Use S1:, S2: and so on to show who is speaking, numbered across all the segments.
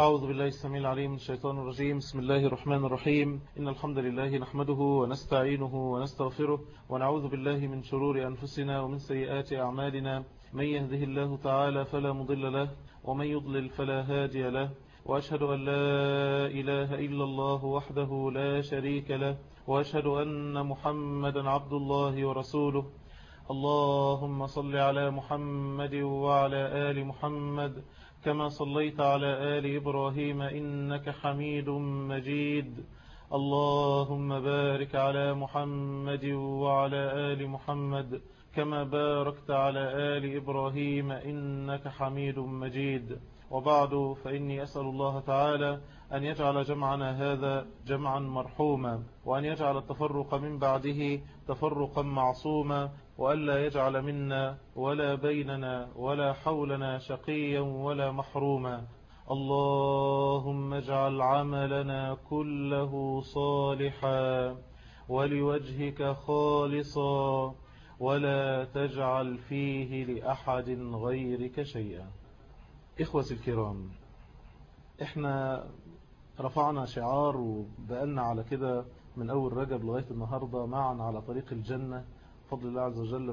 S1: أعوذ بالله السميع العليم من الشيطان الرجيم. بسم الله الرحمن الرحيم. إن الحمد لله نحمده ونستعينه ونستغفره ونعوذ بالله من شرور أنفسنا ومن سيئات أعمالنا. من يهده الله تعالى فلا مضل له ومن يضلل فلا هادي له، وأشهد أن لا إله إلا الله وحده لا شريك له، وأشهد أن محمدا عبد الله ورسوله. اللهم صل على محمد وعلى آل محمد كما صليت على آل إبراهيم إنك حميد مجيد. اللهم بارك على محمد وعلى آل محمد كما باركت على آل إبراهيم إنك حميد مجيد. وبعد، فإني أسأل الله تعالى أن يجعل جمعنا هذا جمعا مرحوما، وأن يجعل التفرق من بعده تفرقا معصوما، وألا يجعل منا ولا بيننا ولا حولنا شقيا ولا محروما. اللهم اجعل عملنا كله صالحا ولوجهك خالصا، ولا تجعل فيه لأحد غيرك شيئا. إخوتي الكرام، احنا رفعنا شعار وبقالنا على كده من أول رجب لغاية النهاردة معا على طريق الجنة بفضل الله عز وجل.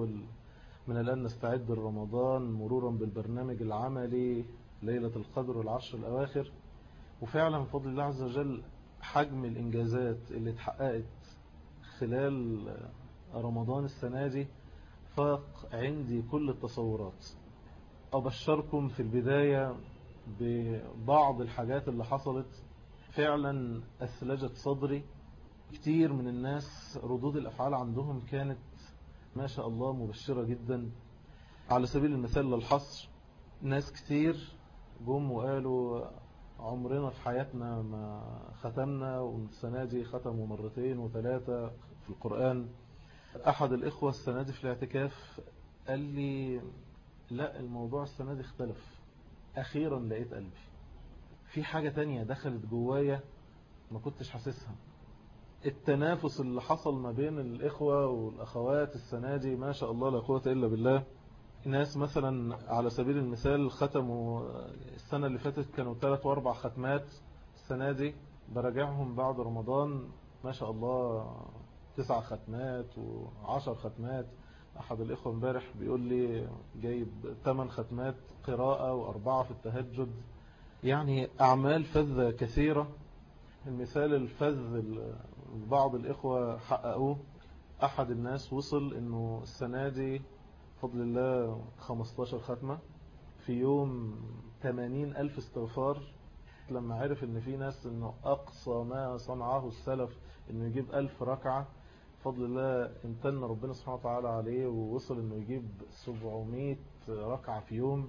S1: من الآن نستعد لرمضان مرورا بالبرنامج العملي ليلة القدر والعشر الأواخر. وفعلا بفضل الله عز وجل حجم الإنجازات اللي اتحققت خلال رمضان السنة دي فاق عندي كل التصورات. أبشركم في البداية ببعض الحاجات اللي حصلت فعلا أثلجت صدري. كتير من الناس ردود الأفعال عندهم كانت ما شاء الله مبشرة جدا. على سبيل المثال للحصر، ناس كتير جم وقالوا عمرنا في حياتنا ما ختمنا، والسنة دي ختموا مرتين وثلاثة في القرآن. أحد الإخوة السنة دي في الاعتكاف قال لي لا، الموضوع السنة دي اختلف، أخيرا لقيت قلبي في حاجة تانية دخلت جوايا ما كنتش حاسسها. التنافس اللي حصل ما بين الإخوة والأخوات السنة دي ما شاء الله لا قوة إلا بالله. ناس مثلا على سبيل المثال ختموا السنة اللي فاتت كانوا 3 و4 ختمات، السنة دي براجعهم بعد رمضان ما شاء الله 9 ختمات و10 ختمات. أحد الإخوة امبارح بيقول لي جايب 8 ختمات قراءة و4 في التهجد. يعني أعمال فذة كثيرة. المثال الفذ بعض الإخوة حققوه، أحد الناس وصل أنه السنة دي بفضل الله 15 ختمة في يوم، 80,000 استغفار. لما عرف أن في ناس أنه أقصى ما صنعه السلف أنه يجيب 1000 ركعة، بفضل الله امتن ربنا سبحانه وتعالى عليه ووصل أنه يجيب 700 ركعة في يوم.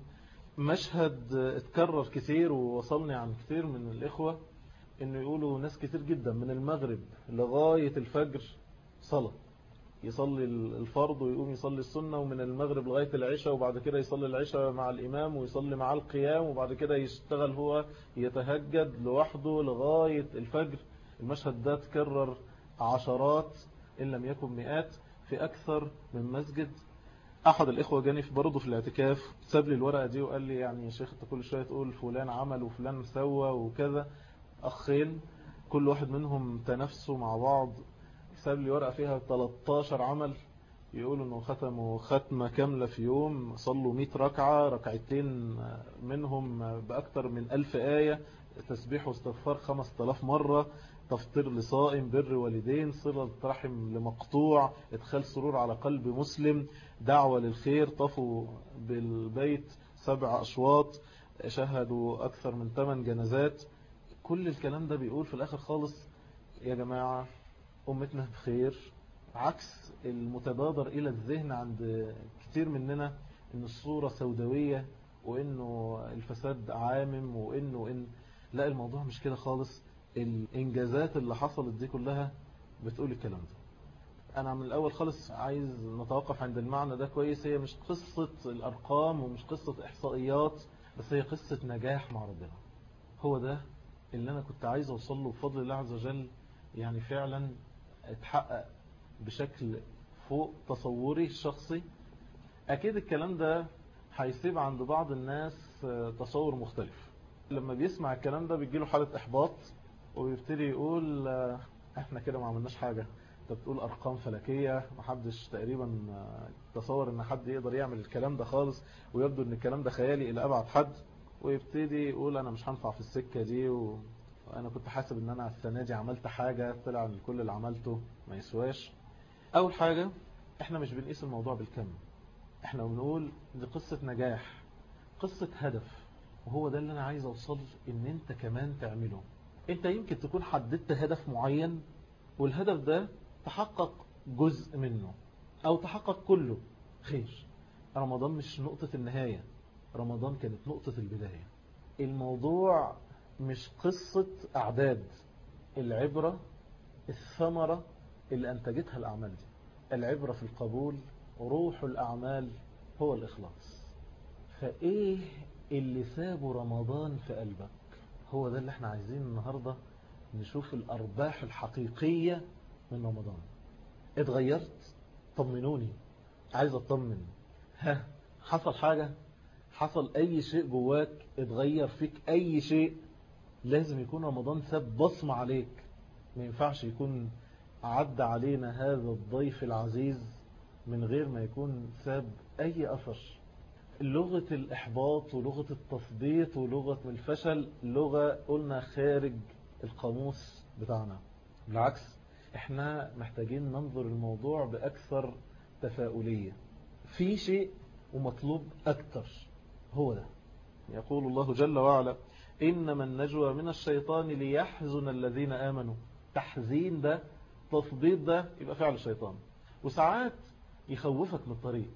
S1: مشهد اتكرر كتير ووصلني عن كتير من الإخوة انه يقولوا ناس كتير جدا من المغرب لغاية الفجر صلاة، يصلي الفرض ويقوم يصلي السنة، ومن المغرب لغاية العشاء، وبعد كده يصلي العشاء مع الإمام ويصلي مع القيام، وبعد كده يشتغل هو يتهجد لوحده لغاية الفجر. المشهد ده تكرر عشرات إن لم يكن مئات في أكثر من مسجد. أحد الإخوة جاني برضه في الاعتكاف، ساب لي الورقة دي وقال لي يعني يا شيخ أنت كل شوية تقول فلان عمل وفلان سوى وكذا. أخين كل واحد منهم تنافسوا مع بعض، ساب لي ورقة فيها 13 عمل، يقولوا انه ختموا ختمة كاملة في يوم، صلوا 100 ركعة، ركعتين منهم بأكثر من 1000 آية، تسبيح واستغفار 5000 مرة، تفطير لصائم، بر والدين، صلة رحم لمقطوع، ادخال سرور على قلب مسلم، دعوة للخير، طفوا بالبيت 7 أشواط، شهدوا أكثر من 8 جنازات. كل الكلام ده بيقول في الآخر خالص يا جماعة أمتنا بخير، عكس المتبادر إلى الذهن عند كتير مننا إن الصورة سوداوية وإنه الفساد عامم وإن لا، الموضوع مش كده خالص. الإنجازات اللي حصلت دي كلها بتقول الكلام ده. أنا من الأول خالص عايز نتوقف عند المعنى ده كويس. هي مش قصة الأرقام ومش قصة إحصائيات، بس هي قصة نجاح مع ربنا. هو ده اللي أنا كنت عايز أوصل له بفضل الله عز وجل. يعني فعلا اتحقق بشكل فوق تصوري الشخصي. أكيد الكلام ده هيسيب عند بعض الناس تصور مختلف، لما بيسمع الكلام ده بيجيله حالة إحباط ويبتدي يقول احنا كده ما عملناش حاجة. انت بتقول أرقام فلكية، محدش تقريبا تصور ان حد يقدر يعمل الكلام ده خالص، ويبدو ان الكلام ده خيالي إلى أبعد حد. ويبتدي يقول أنا مش هنفع في السكة دي، وأنا كنت حاسب ان أنا السنة دي عملت حاجة، طلع ان كل اللي عملته ما يسواش. أول حاجة، احنا مش بنقيس الموضوع بالكم، احنا بنقول دي قصة نجاح، قصة هدف، وهو ده اللي انا عايز اوصل ان انت كمان تعمله. انت يمكن تكون حددت هدف معين، والهدف ده تحقق جزء منه او تحقق كله، خير. رمضان مش نقطة النهاية، رمضان كانت نقطة البداية. الموضوع مش قصة اعداد، العبرة الثمرة اللي انتجتها الاعمال دي. العبرة في القبول، روح الأعمال هو الإخلاص. فإيه اللي سابه رمضان في قلبك؟ هو ده اللي احنا عايزين النهاردة نشوف الأرباح الحقيقية من رمضان. اتغيرت؟ طمنوني، عايز اطمن. حصل حاجة؟ حصل أي شيء جواك؟ اتغير فيك أي شيء؟ لازم يكون رمضان ساب بصمة عليك. ما ينفعش يكون عدى علينا هذا الضيف العزيز من غير ما يكون ساب أي أثر. لغة الإحباط ولغة التثبيط ولغة الفشل لغة قلنا خارج القاموس بتاعنا. بالعكس، احنا محتاجين ننظر الموضوع بأكثر تفاؤلية. في شيء ومطلوب أكثر، هو ده. يقول الله جل وعلا إنما النجوى من الشيطان ليحزن الذين آمنوا. تحزين ده، تثبيط ده، يبقى فعل الشيطان. وساعات يخوفك من الطريق.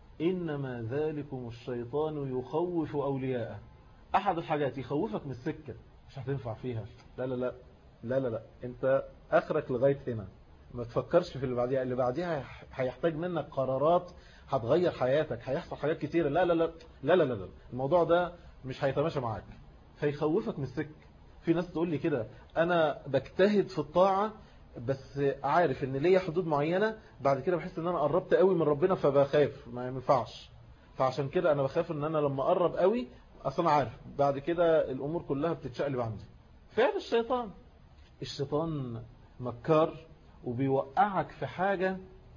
S1: إنما ذلكم الشيطان يخوف أولياءه. أحد الحاجات يخوفك من السكة، مش هتنفع فيها، لا لا لا لا لا لا، انت آخرك لغاية هنا، ما تفكرش في اللي بعديها. اللي بعديها هيحتاج منك قرارات هتغير حياتك، هيحصل حاجات كتيرة، لا لا لا لا لا لا، الموضوع ده مش هيتماشى معاك، فيخوفك من السكة. في ناس تقول لي كده، أنا بجتهد في الطاعة بس عارف ان ليا حدود معينة، بعد كده بحس ان انا قربت قوي من ربنا فبخاف ما ينفعش. فعشان كده انا بخاف ان انا لما اقرب قوي، اصلا عارف بعد كده الامور كلها بتتشقلب عندي. فعل الشيطان. الشيطان مكار وبيوقعك في حاجة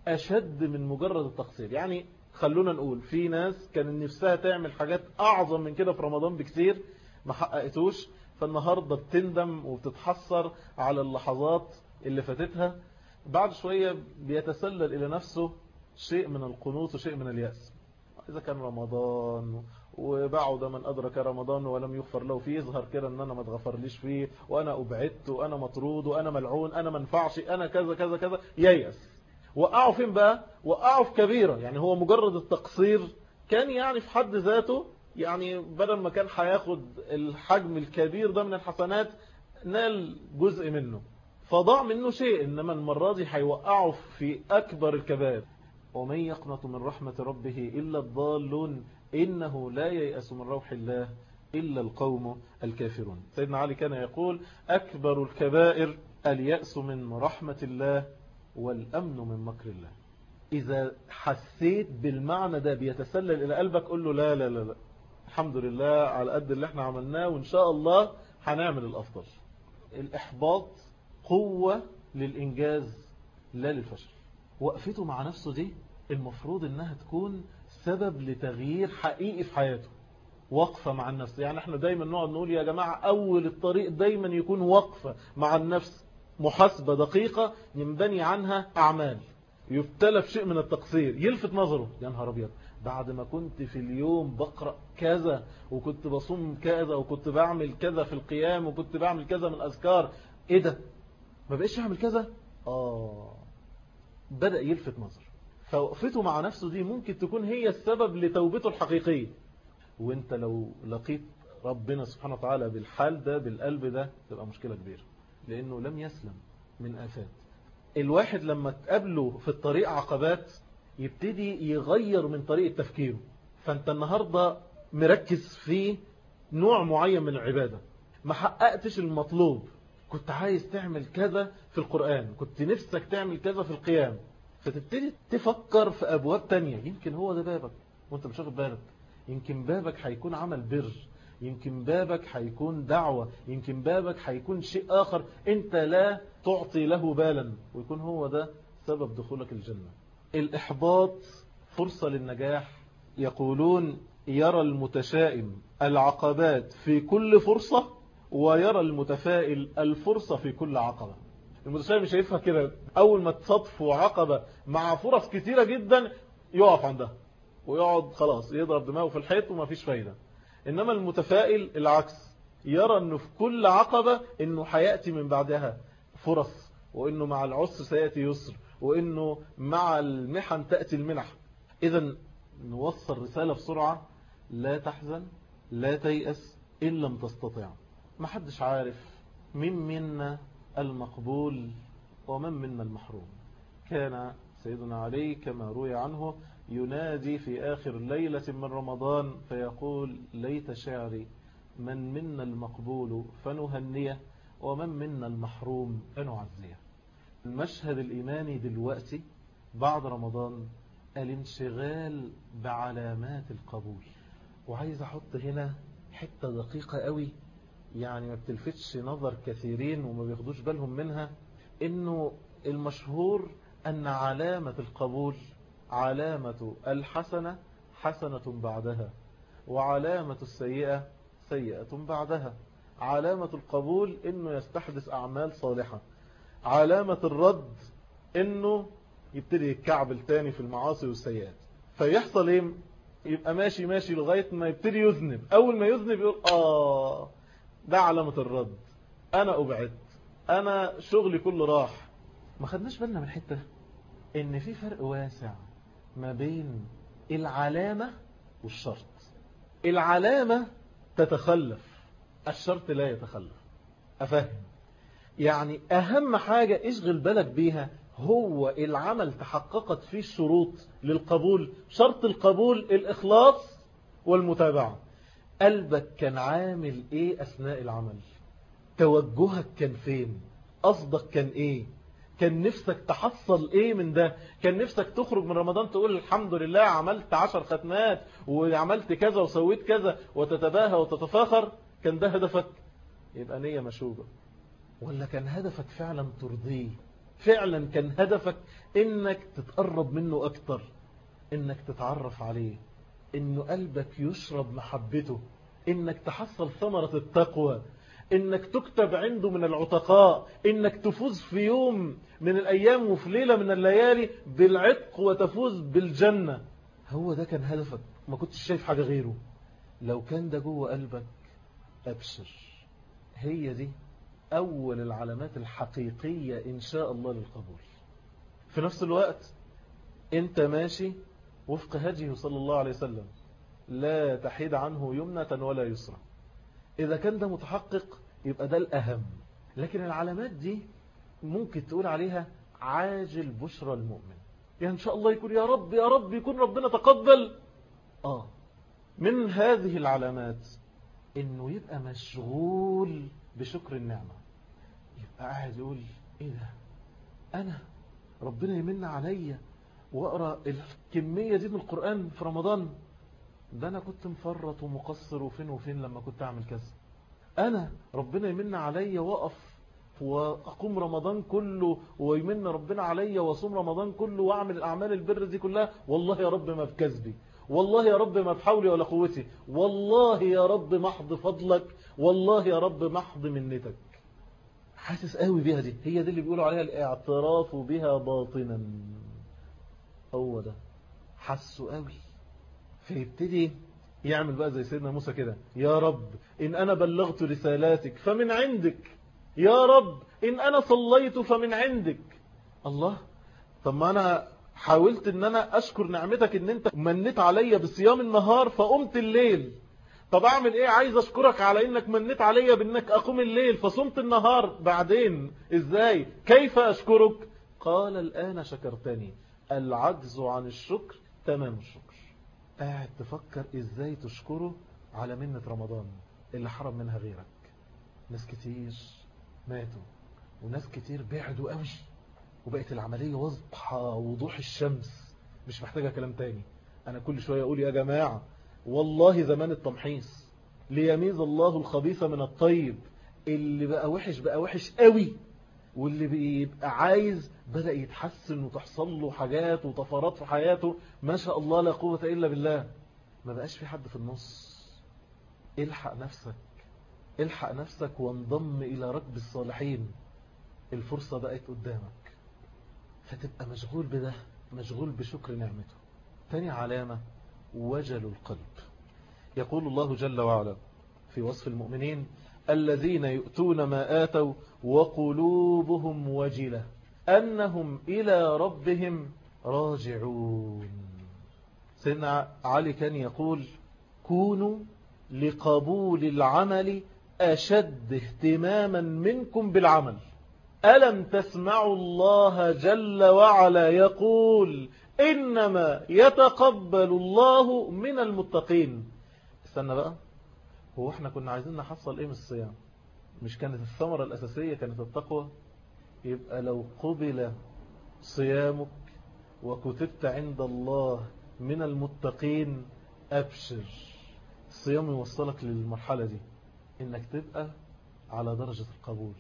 S1: اشد من مجرد التقصير. يعني خلونا نقول في ناس كان نفسها تعمل حاجات اعظم من كده في رمضان بكثير، ما حققتوش، فالنهاردة بتندم وبتتحسر على اللحظات اللي فاتتها. بعد شوية بيتسلل إلى نفسه شيء من القنوط وشيء من اليأس. إذا كان رمضان وبعد من أدرك رمضان ولم يغفر له فيه، يظهر كده أن أنا ما اتغفرليش فيه، وأنا أبعدت، وأنا مطرود، وأنا ملعون، أنا منفعش، أنا كذا كذا كذا، ييأس. وقعوا فين بقى؟ وقعوا في كبيرة. يعني هو مجرد التقصير كان يعني في حد ذاته، يعني بدل ما كان هياخد الحجم الكبير ده من الحسنات، نال جزء منه فضاع منه شيء. إنما المرة دي هيوقعوا في أكبر الكبائر. ومن يقنط من رحمة ربه إلا الضالون إنه لا ييأس من روح الله إلا القوم الكافرون. سيدنا علي كان يقول أكبر الكبائر اليأس من رحمة الله والأمن من مكر الله. إذا حسيت بالمعنى ده بيتسلل إلى قلبك، قل له لا لا لا لا، الحمد لله على قد اللي احنا عملناه، وإن شاء الله هنعمل الأفضل. الإحباط قوة للإنجاز لا للفشل. وقفته مع نفسه دي المفروض إنها تكون سبب لتغيير حقيقي في حياته. وقفة مع النفس. يعني احنا دايما نقعد نقول يا جماعة أول الطريق دايما يكون وقفة مع النفس، محاسبة دقيقة ينبني عنها أعمال. يبتلى في شيء من التقصير يلفت نظره، يا نهار أبيض، بعد ما كنت في اليوم بقرأ كذا، وكنت بصوم كذا، وكنت بعمل كذا في القيام، وكنت بعمل كذا من أذكار، إيه ده؟ ما بقيش أعمل كذا؟ بدأ يلفت نظر. فوقفته مع نفسه دي ممكن تكون هي السبب لتوبته الحقيقية. وانت لو لقيت ربنا سبحانه وتعالى بالحال ده، بالقلب ده، تبقى مشكلة كبيرة، لأنه لم يسلم من آفات. الواحد لما تقابله في الطريق عقبات يبتدي يغير من طريقة تفكيره. فانت النهاردة مركز في نوع معين من العبادة، ما حققتش المطلوب، كنت عايز تعمل كذا في القرآن، كنت نفسك تعمل كذا في القيام، فتبتدي تفكر في أبواب تانية. يمكن هو ده بابك وانت مش واخد بالك. يمكن بابك هيكون عمل بر، يمكن بابك هيكون دعوة، يمكن بابك هيكون شيء آخر أنت لا تعطي له بالا، ويكون هو ده سبب دخولك الجنة. الإحباط فرصة للنجاح. يقولون يرى المتشائم العقبات في كل فرصة، ويرى المتفائل الفرصة في كل عقبة. المتشائم شايفها كده، أول ما تصطفوا عقبة مع فرص كتيرة جدا يقف عندها ويقعد خلاص يضرب دماغه في الحيط وما فيش فايدة. إنما المتفائل العكس، يرى أنه في كل عقبة أنه حياتي من بعدها فرص، وأنه مع العسر سيأتي يسر، وأنه مع المحن تأتي المنح. إذا نوصل رسالة بسرعة: لا تحزن، لا تيأس إن لم تستطع. ما حدش عارف من منا المقبول ومن منا المحروم. كان سيدنا علي كما روي عنه ينادي في آخر ليلة من رمضان فيقول: ليت شعري من منا المقبول فنهنيه، ومن منا المحروم فنعزيه. المشهد الإيماني دلوقتي بعد رمضان الانشغال بعلامات القبول. وعايز أحط هنا حتة دقيقة قوي، يعني ما بتلفتش نظر كثيرين وما بياخدوش بالهم منها، إنه المشهور أن علامة القبول علامة الحسنة حسنة بعدها، وعلامة السيئة سيئة بعدها. علامة القبول إنه يستحدث أعمال صالحة، علامة الرد إنه يبتدي يتكعبل تاني في المعاصي والسيئات. فيحصل إيه؟ يبقى ماشي ماشي لغاية ما يبتدي يذنب. أول ما يذنب يقول ده علامة الرد، أنا أبعد، أنا شغلي كله راح. ما خدناش بالنا من حتة إن في فرق واسع ما بين العلامة والشرط. العلامة تتخلف، الشرط لا يتخلف. أفهم؟ يعني أهم حاجة اشغل بالك بيها هو العمل تحققت فيه الشروط للقبول. شرط القبول الإخلاص والمتابعة. قلبك كان عامل إيه أثناء العمل؟ توجهك كان فين؟ قصدك كان إيه؟ كان نفسك تحصل إيه من ده؟ كان نفسك تخرج من رمضان تقول الحمد لله عملت 10 ختمات وعملت كذا وسويت كذا وتتباهى وتتفاخر؟ كان ده هدفك؟ يبقى نية مشوبة. ولا كان هدفك فعلا ترضيه؟ فعلا كان هدفك انك تتقرب منه اكتر، انك تتعرف عليه، انه قلبك يشرب محبته، انك تحصل ثمرة التقوى، انك تكتب عنده من العتقاء، انك تفوز في يوم من الايام وفي ليلة من الليالي بالعتق وتفوز بالجنة. هو ده كان هدفك، ما كنتش شايف حاجة غيره. لو كان ده جوه قلبك ابشر، هي دي أول العلامات الحقيقية إن شاء الله للقبول. في نفس الوقت أنت ماشي وفق هديه صلى الله عليه وسلم، لا تحيد عنه يمنة ولا يسرى. إذا كان ده متحقق يبقى ده الأهم. لكن العلامات دي ممكن تقول عليها عاجل بشرى المؤمن، يعني إن شاء الله يكون يا رب يا رب يكون ربنا تقبل. من هذه العلامات إنه يبقى مشغول بشكر النعمة، يبقى قاعد يقول ايه ده، انا ربنا يمن عليا واقرا الكميه دي من القران في رمضان، ده انا كنت مفرط ومقصر وفين وفين لما كنت اعمل كذا. انا ربنا يمن عليا واقف واقوم رمضان كله، ويمن ربنا عليا واصوم رمضان كله واعمل الاعمال البر دي كلها، والله يا رب ما بكذبي، والله يا رب ما بحولي ولا قوتي، والله يا رب محض فضلك، والله يا رب محض منتك. حاسس قوي بيها، دي هي دي اللي بيقولوا عليها الاعتراف بها باطنا. هو ده حسه قوي، فيبتدي يعمل بقى زي سيدنا موسى كده: يا رب إن أنا بلغت رسالاتك فمن عندك، يا رب إن أنا صليت فمن عندك. الله، طب ما أنا حاولت إن أنا أشكر نعمتك إن أنت منت عليا بصيام النهار فقمت الليل، طب أعمل إيه؟ عايز أشكرك على إنك منت عليا بإنك أقوم الليل فصمت النهار، بعدين إزاي؟ كيف أشكرك؟ قال الآن شكرتني. العجز عن الشكر تمام الشكر. قاعد تفكر إزاي تشكره على منة رمضان اللي حرم منها غيرك. ناس كتير ماتوا وناس كتير بعدوا قوي، وبقت العملية واضحة وضوح الشمس، مش محتاجة كلام تاني. أنا كل شوية أقول يا جماعة والله زمان التمحيص، ليميز الله الخبيث من الطيب. اللي بقى وحش بقى وحش قوي، واللي بيبقى عايز بدأ يتحسن وتحصل له حاجات وطفرات في حياته ما شاء الله لا قوة إلا بالله. ما بقاش في حد في النص. الحق نفسك، الحق نفسك وانضم إلى ركب الصالحين. الفرصة بقت قدامك، فتبقى مشغول بده، مشغول بشكر نعمته. تاني علامة وجل القلب. يقول الله جل وعلا في وصف المؤمنين: الذين يؤتون ما آتوا وقلوبهم وجلة أنهم إلى ربهم راجعون. سيدنا علي كان يقول: كونوا لقبول العمل أشد اهتماما منكم بالعمل. ألم تسمعوا الله جل وعلا يقول: إنما يتقبل الله من المتقين. استنى بقى، هو احنا كنا عايزين نحصل ايه من الصيام؟ مش كانت الثمرة الأساسية كانت التقوى؟ يبقى لو قبل صيامك وكتبت عند الله من المتقين، أبشر. الصيام يوصلك للمرحلة دي، إنك تبقى على درجة القبول.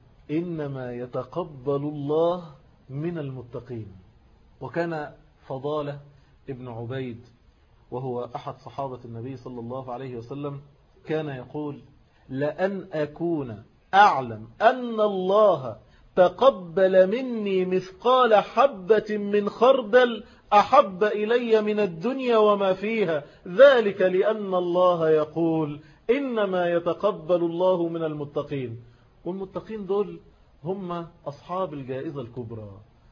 S1: إنما يتقبل الله من المتقين. وكان فضالة ابن عبيد وهو أحد صحابة النبي صلى الله عليه وسلم كان يقول: لأن أكون أعلم أن الله تقبل مني مثقال حبة من خردل أحب إلي من الدنيا وما فيها، ذلك لأن الله يقول: إنما يتقبل الله من المتقين. والمتقين دول هم أصحاب الجائزة الكبرى: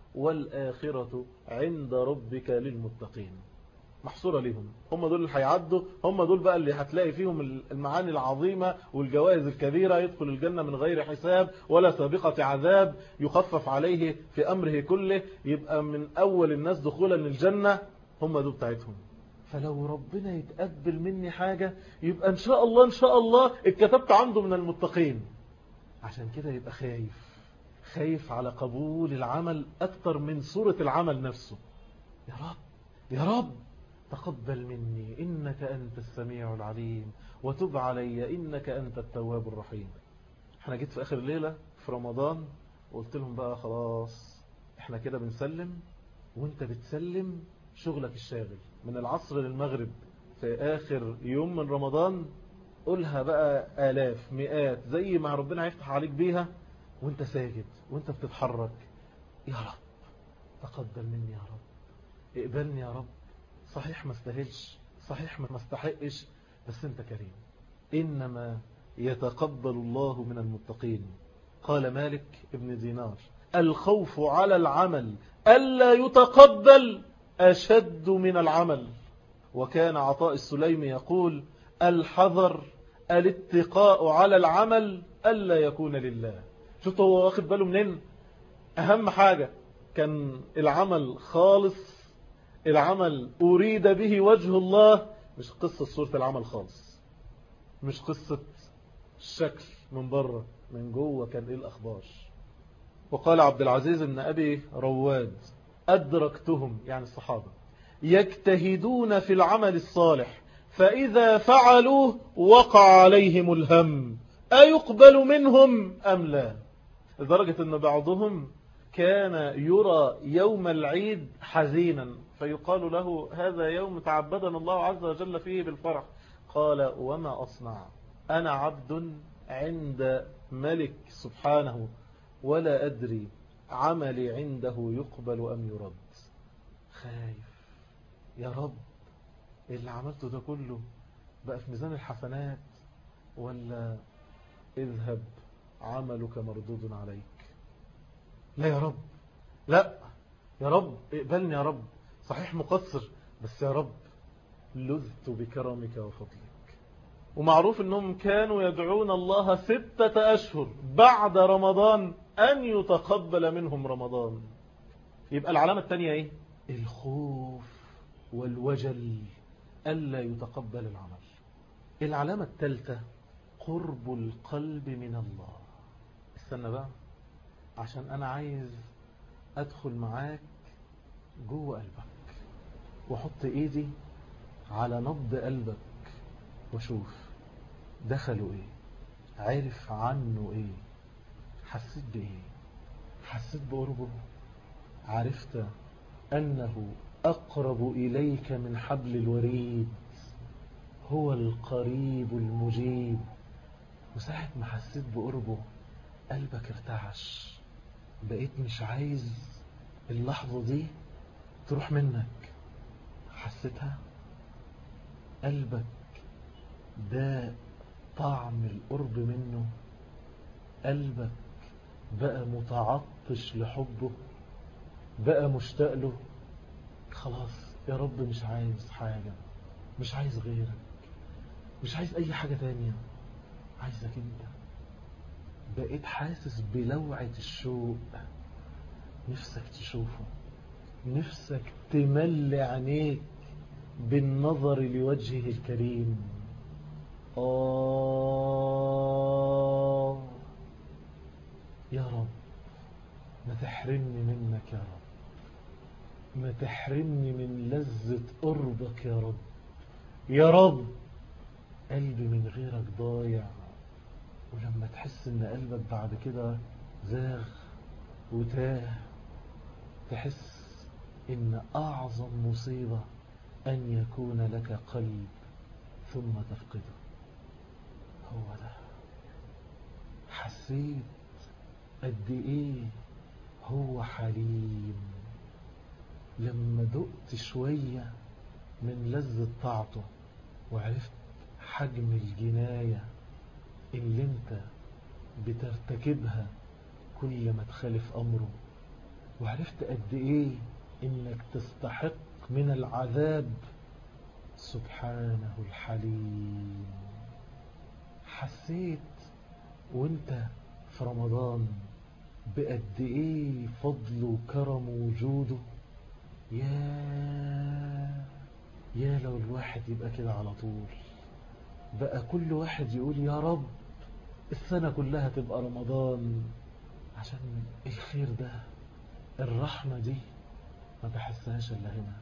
S1: والآخرة عند ربك للمتقين. محصورة ليهم، هم دول اللي هيعدوا، هم دول بقى اللي هتلاقي فيهم المعاني العظيمة والجوائز الكبيرة. يدخل الجنة من غير حساب ولا سابقة عذاب، يخفف عليه في أمره كله، يبقى من أول الناس دخولا الجنة. هم دول بتاعتهم. فلو ربنا يتقبل مني حاجة، يبقى إن شاء الله إن شاء الله اتكتبت عنده من المتقين. عشان كده يبقى خايف على قبول العمل أكتر من صورة العمل نفسه. يا رب يا رب تقبل مني إنك أنت السميع العليم، وتب علي إنك أنت التواب الرحيم. احنا جيت في آخر ليلة في رمضان وقلت لهم بقى خلاص احنا كده بنسلم وانت بتسلم شغلك الشاغل من العصر للمغرب في آخر يوم من رمضان. قولها بقى آلاف مئات زي ما ربنا هيفتح عليك بيها، وانت ساجد وانت بتتحرك. يا رب تقبل مني، يا رب اقبلني يا رب. صحيح ما استاهلش، صحيح ما استحقش، بس انت كريم. إنما يتقبل الله من المتقين. قال مالك ابن دينار: الخوف على العمل ألا يتقبل أشد من العمل. وكان عطاء السليمي يقول: الحذر الاتقاء على العمل ألا يكون لله. شوف هو واخد باله منين؟ أهم حاجة كان العمل خالص، العمل أريد به وجه الله. مش قصة صورة العمل خالص، مش قصة الشكل من بره، من جوه كان إيه الأخبار. وقال عبد العزيز بن أبي رواد: أدركتهم يعني الصحابة يجتهدون في العمل الصالح، فإذا فعلوه وقع عليهم الهم أيقبل منهم أم لا. لدرجة أن بعضهم كان يرى يوم العيد حزينا، فيقال له: هذا يوم تعبدنا الله عز وجل فيه بالفرح. قال: وما أصنع، أنا عبد عند ملك سبحانه، ولا أدري عملي عنده يقبل أم يرد. خايف يا رب اللي عملته ده كله بقى في ميزان الحسنات، ولا اذهب عملك مردود عليك. لا يا رب، لا يا رب اقبلني يا رب. صحيح مقصر، بس يا رب لذت بكرمك وفضلك. ومعروف انهم كانوا يدعون الله 6 أشهر بعد رمضان أن يتقبل منهم رمضان. يبقى العلامة الثانية ايه؟ الخوف والوجل ألا يتقبل العمل. العلامة الثالثة قرب القلب من الله. استنى بقى، عشان أنا عايز أدخل معاك جوه قلبك وحط إيدي على نبض قلبك وشوف دخلوا ايه؟ عرف عنه ايه؟ حسيت بايه؟ حسيت بقربه؟ عرفت انه اقرب اليك من حبل الوريد، هو القريب المجيب. وساعة ما حسيت بقربه قلبك ارتعش، بقيت مش عايز اللحظة دي تروح منك. حسيتها؟ قلبك ده طعم القرب منه، قلبك بقى متعطش لحبه، بقى مشتاق له. خلاص يا رب مش عايز حاجة، مش عايز غيرك، مش عايز اي حاجة تانية، عايزك انت. بقيت حاسس بلوعة الشوق، نفسك تشوفه، نفسك تملي عينيك بالنظر لوجهه الكريم. يا رب ما تحرمني منك، يا رب ما تحرمني من لذة قربك، يا رب. يا رب قلبي من غيرك ضايع. ولما تحس ان قلبك بعد كده زاغ وتاه، تحس ان اعظم مصيبة ان يكون لك قلب ثم تفقده. هو ده. حسيت قد ايه هو حليم لما دقت شوية من لذة طاعته، وعرفت حجم الجناية اللي انت بترتكبها كل ما تخالف امره، وعرفت قد ايه انك تستحق من العذاب. سبحانه الحليم. حسيت وانت في رمضان بقد ايه فضل وكرم وجوده. يا لو الواحد يبقى كده على طول، بقى كل واحد يقول يا رب السنة كلها تبقى رمضان، عشان الخير ده، الرحمة دي ما بحسهاش الا هنا.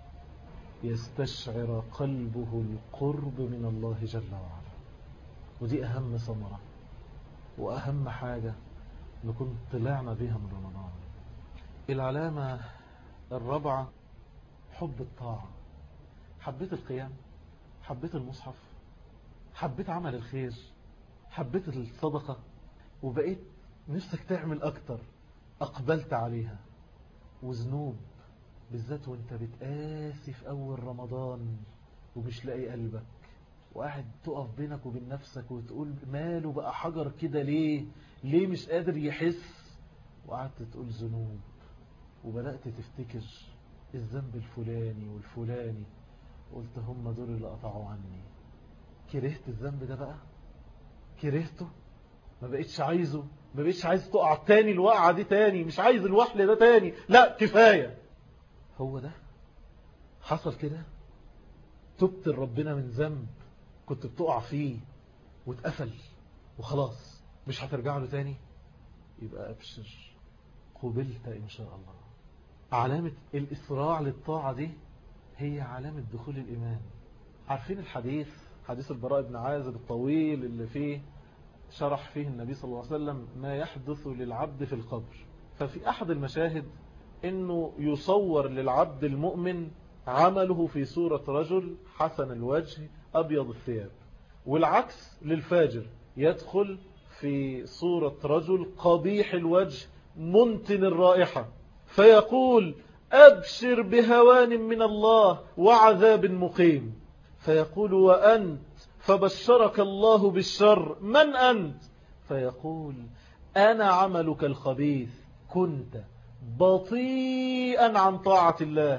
S1: يستشعر قلبه القرب من الله جل وعلا. ودي اهم ثمرة واهم حاجة نكون طلعنا بيها من رمضان. العلامة الرابعة حب الطاعة. حبيت القيام، حبيت المصحف، حبيت عمل الخير، حبيت الصدقة، وبقيت نفسك تعمل أكتر، أقبلت عليها. وذنوب بالذات وانت بتقاسي في أول رمضان ومش لاقي قلبك، وقاعد تقف بينك وبين نفسك وتقول ماله بقى حجر كده، ليه مش قادر يحس. وقعدت تقول ذنوب، وبدأت تفتكر الذنب الفلاني والفلاني، قلت هم دول اللي قطعوا عني. كرهت الذنب ده بقى، كرهته، ما بقيتش عايزه، ما بقيتش عايز تقع تاني الوقعة دي تاني، مش عايز الوحل ده تاني، لا كفاية. هو ده حصل كده. تبت لربنا من ذنب كنت بتقع فيه واتقفل وخلاص مش هترجع له تاني، يبقى أبشر، قبلت إن شاء الله. علامة الإسراع للطاعة دي هي علامة دخول الإيمان. عارفين الحديث، حديث البراء بن عازب الطويل اللي فيه شرح فيه النبي صلى الله عليه وسلم ما يحدث للعبد في القبر. ففي أحد المشاهد إنه يصور للعبد المؤمن عمله في صورة رجل حسن الوجه أبيض الثياب، والعكس للفاجر، يدخل في صورة رجل قبيح الوجه منتن الرائحة، فيقول أبشر بهوان من الله وعذاب مقيم. فيقول وأنت؟ فبشرك الله بالشر، من أنت؟ فيقول أنا عملك الخبيث، كنت بطيئا عن طاعة الله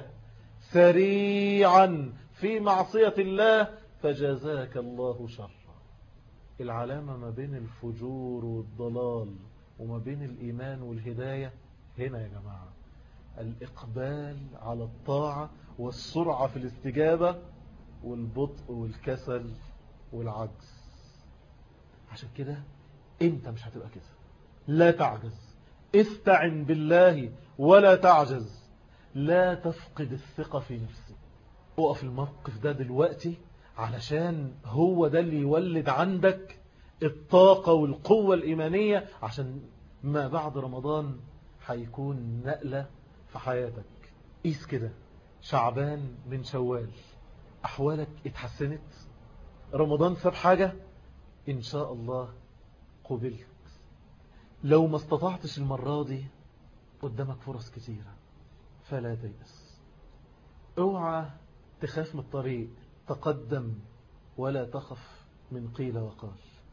S1: سريعا في معصية الله فجزاك الله شر. العلامة ما بين الفجور والضلال وما بين الإيمان والهداية هنا يا جماعة، الإقبال على الطاعة والسرعة في الاستجابة والبطء والكسل والعجز. عشان كده انت مش هتبقى كده. لا تعجز، استعن بالله ولا تعجز، لا تفقد الثقة في نفسك. اقف الموقف ده دلوقتي علشان هو ده اللي يولد عندك الطاقة والقوة الإيمانية، عشان ما بعد رمضان هيكون نقلة في حياتك. قيس كده، شعبان من شوال أحوالك اتحسنت، رمضان ساب حاجة، إن شاء الله قبلت. لو ما استطعتش المرة دي قدامك فرص كتيرة، فلا تيأس. اوعى تخاف من الطريق، تقدم ولا تخف من قيل وقال.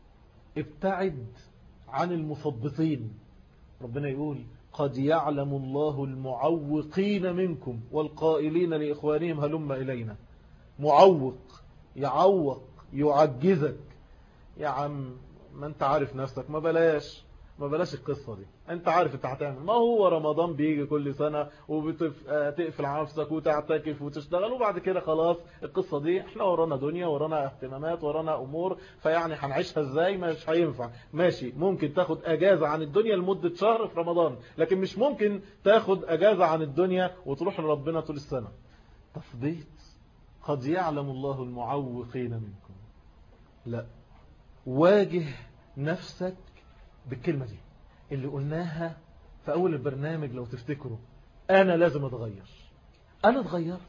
S1: ابتعد عن المثبطين. ربنا يقول قد يعلم الله المعوقين منكم والقائلين لإخوانهم هلم إلينا. معوق، يعوق، يعجزك. يا عم ما انت عارف نفسك، ما بلاش القصة دي. انت عارف انت هتعمل، ما هو رمضان بيجي كل سنة وتقفل على نفسك وتعتكف وتشتغل، وبعد كده خلاص القصة دي احنا ورانا دنيا، ورانا اهتمامات، ورانا امور، فيعني هنعيشها ازاي؟ مش هينفع. ماشي، ممكن تاخد اجازة عن الدنيا لمدة شهر في رمضان، لكن مش ممكن تاخد اجازة عن الدنيا وتروح لربنا طول السنة. تثبيت. قد يعلم الله المعوقين منكم. لا، واجه نفسك بالكلمة دي اللي قلناها في أول البرنامج لو تفتكروا. أنا لازم أتغير. أنا اتغيرت،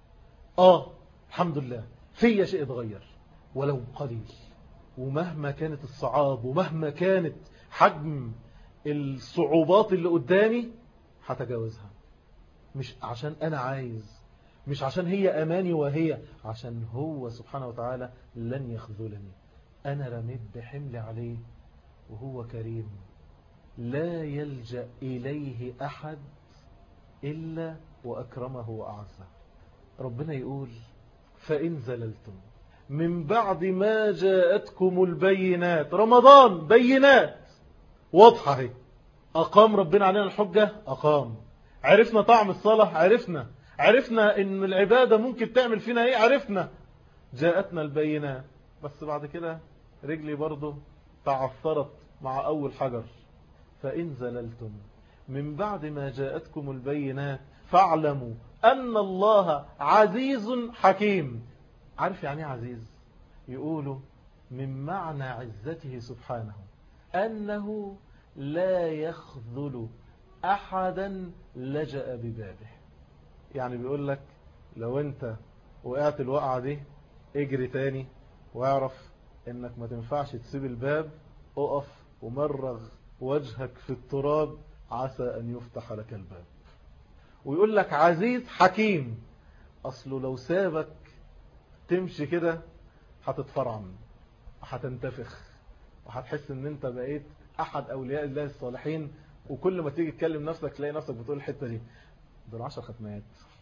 S1: الحمد لله في شيء اتغير ولو قليل، ومهما كانت الصعاب ومهما كانت حجم الصعوبات اللي قدامي هتجاوزها. مش عشان أنا عايز، مش عشان هي أماني وهي، عشان هو سبحانه وتعالى لن يخذلني. أنا رميت بحمل عليه وهو كريم، لا يلجأ إليه أحد إلا وأكرمه وأعزه. ربنا يقول فإن زللتم من بعد ما جاءتكم البينات. رمضان بينات واضحة هي. أقام ربنا علينا الحجة، أقام. عرفنا طعم الصلاة، عرفنا إن العبادة ممكن تعمل فينا إيه، عرفنا. جاءتنا البينات، بس بعد كده رجلي برضو تعثرت مع أول حجر. فإن زللتم من بعد ما جاءتكم البينات فاعلموا أن الله عزيز حكيم. عارف يعني عزيز؟ يقولوا من معنى عزته سبحانه أنه لا يخذل أحدا لجأ ببابه. يعني بيقول لك لو أنت وقعت الوقعة دي اجري تاني، واعرف انك ما تنفعش تسيب الباب، اقف ومرغ وجهك في التراب عسى ان يفتح لك الباب. ويقول لك عزيز حكيم، اصله لو سابك تمشي كده هتتفرعن، هتنتفخ، وهتحس ان انت بقيت احد اولياء الله الصالحين، وكل ما تيجي تكلم نفسك تلاقي نفسك بتقول الحتة دي دول 10 ختمات.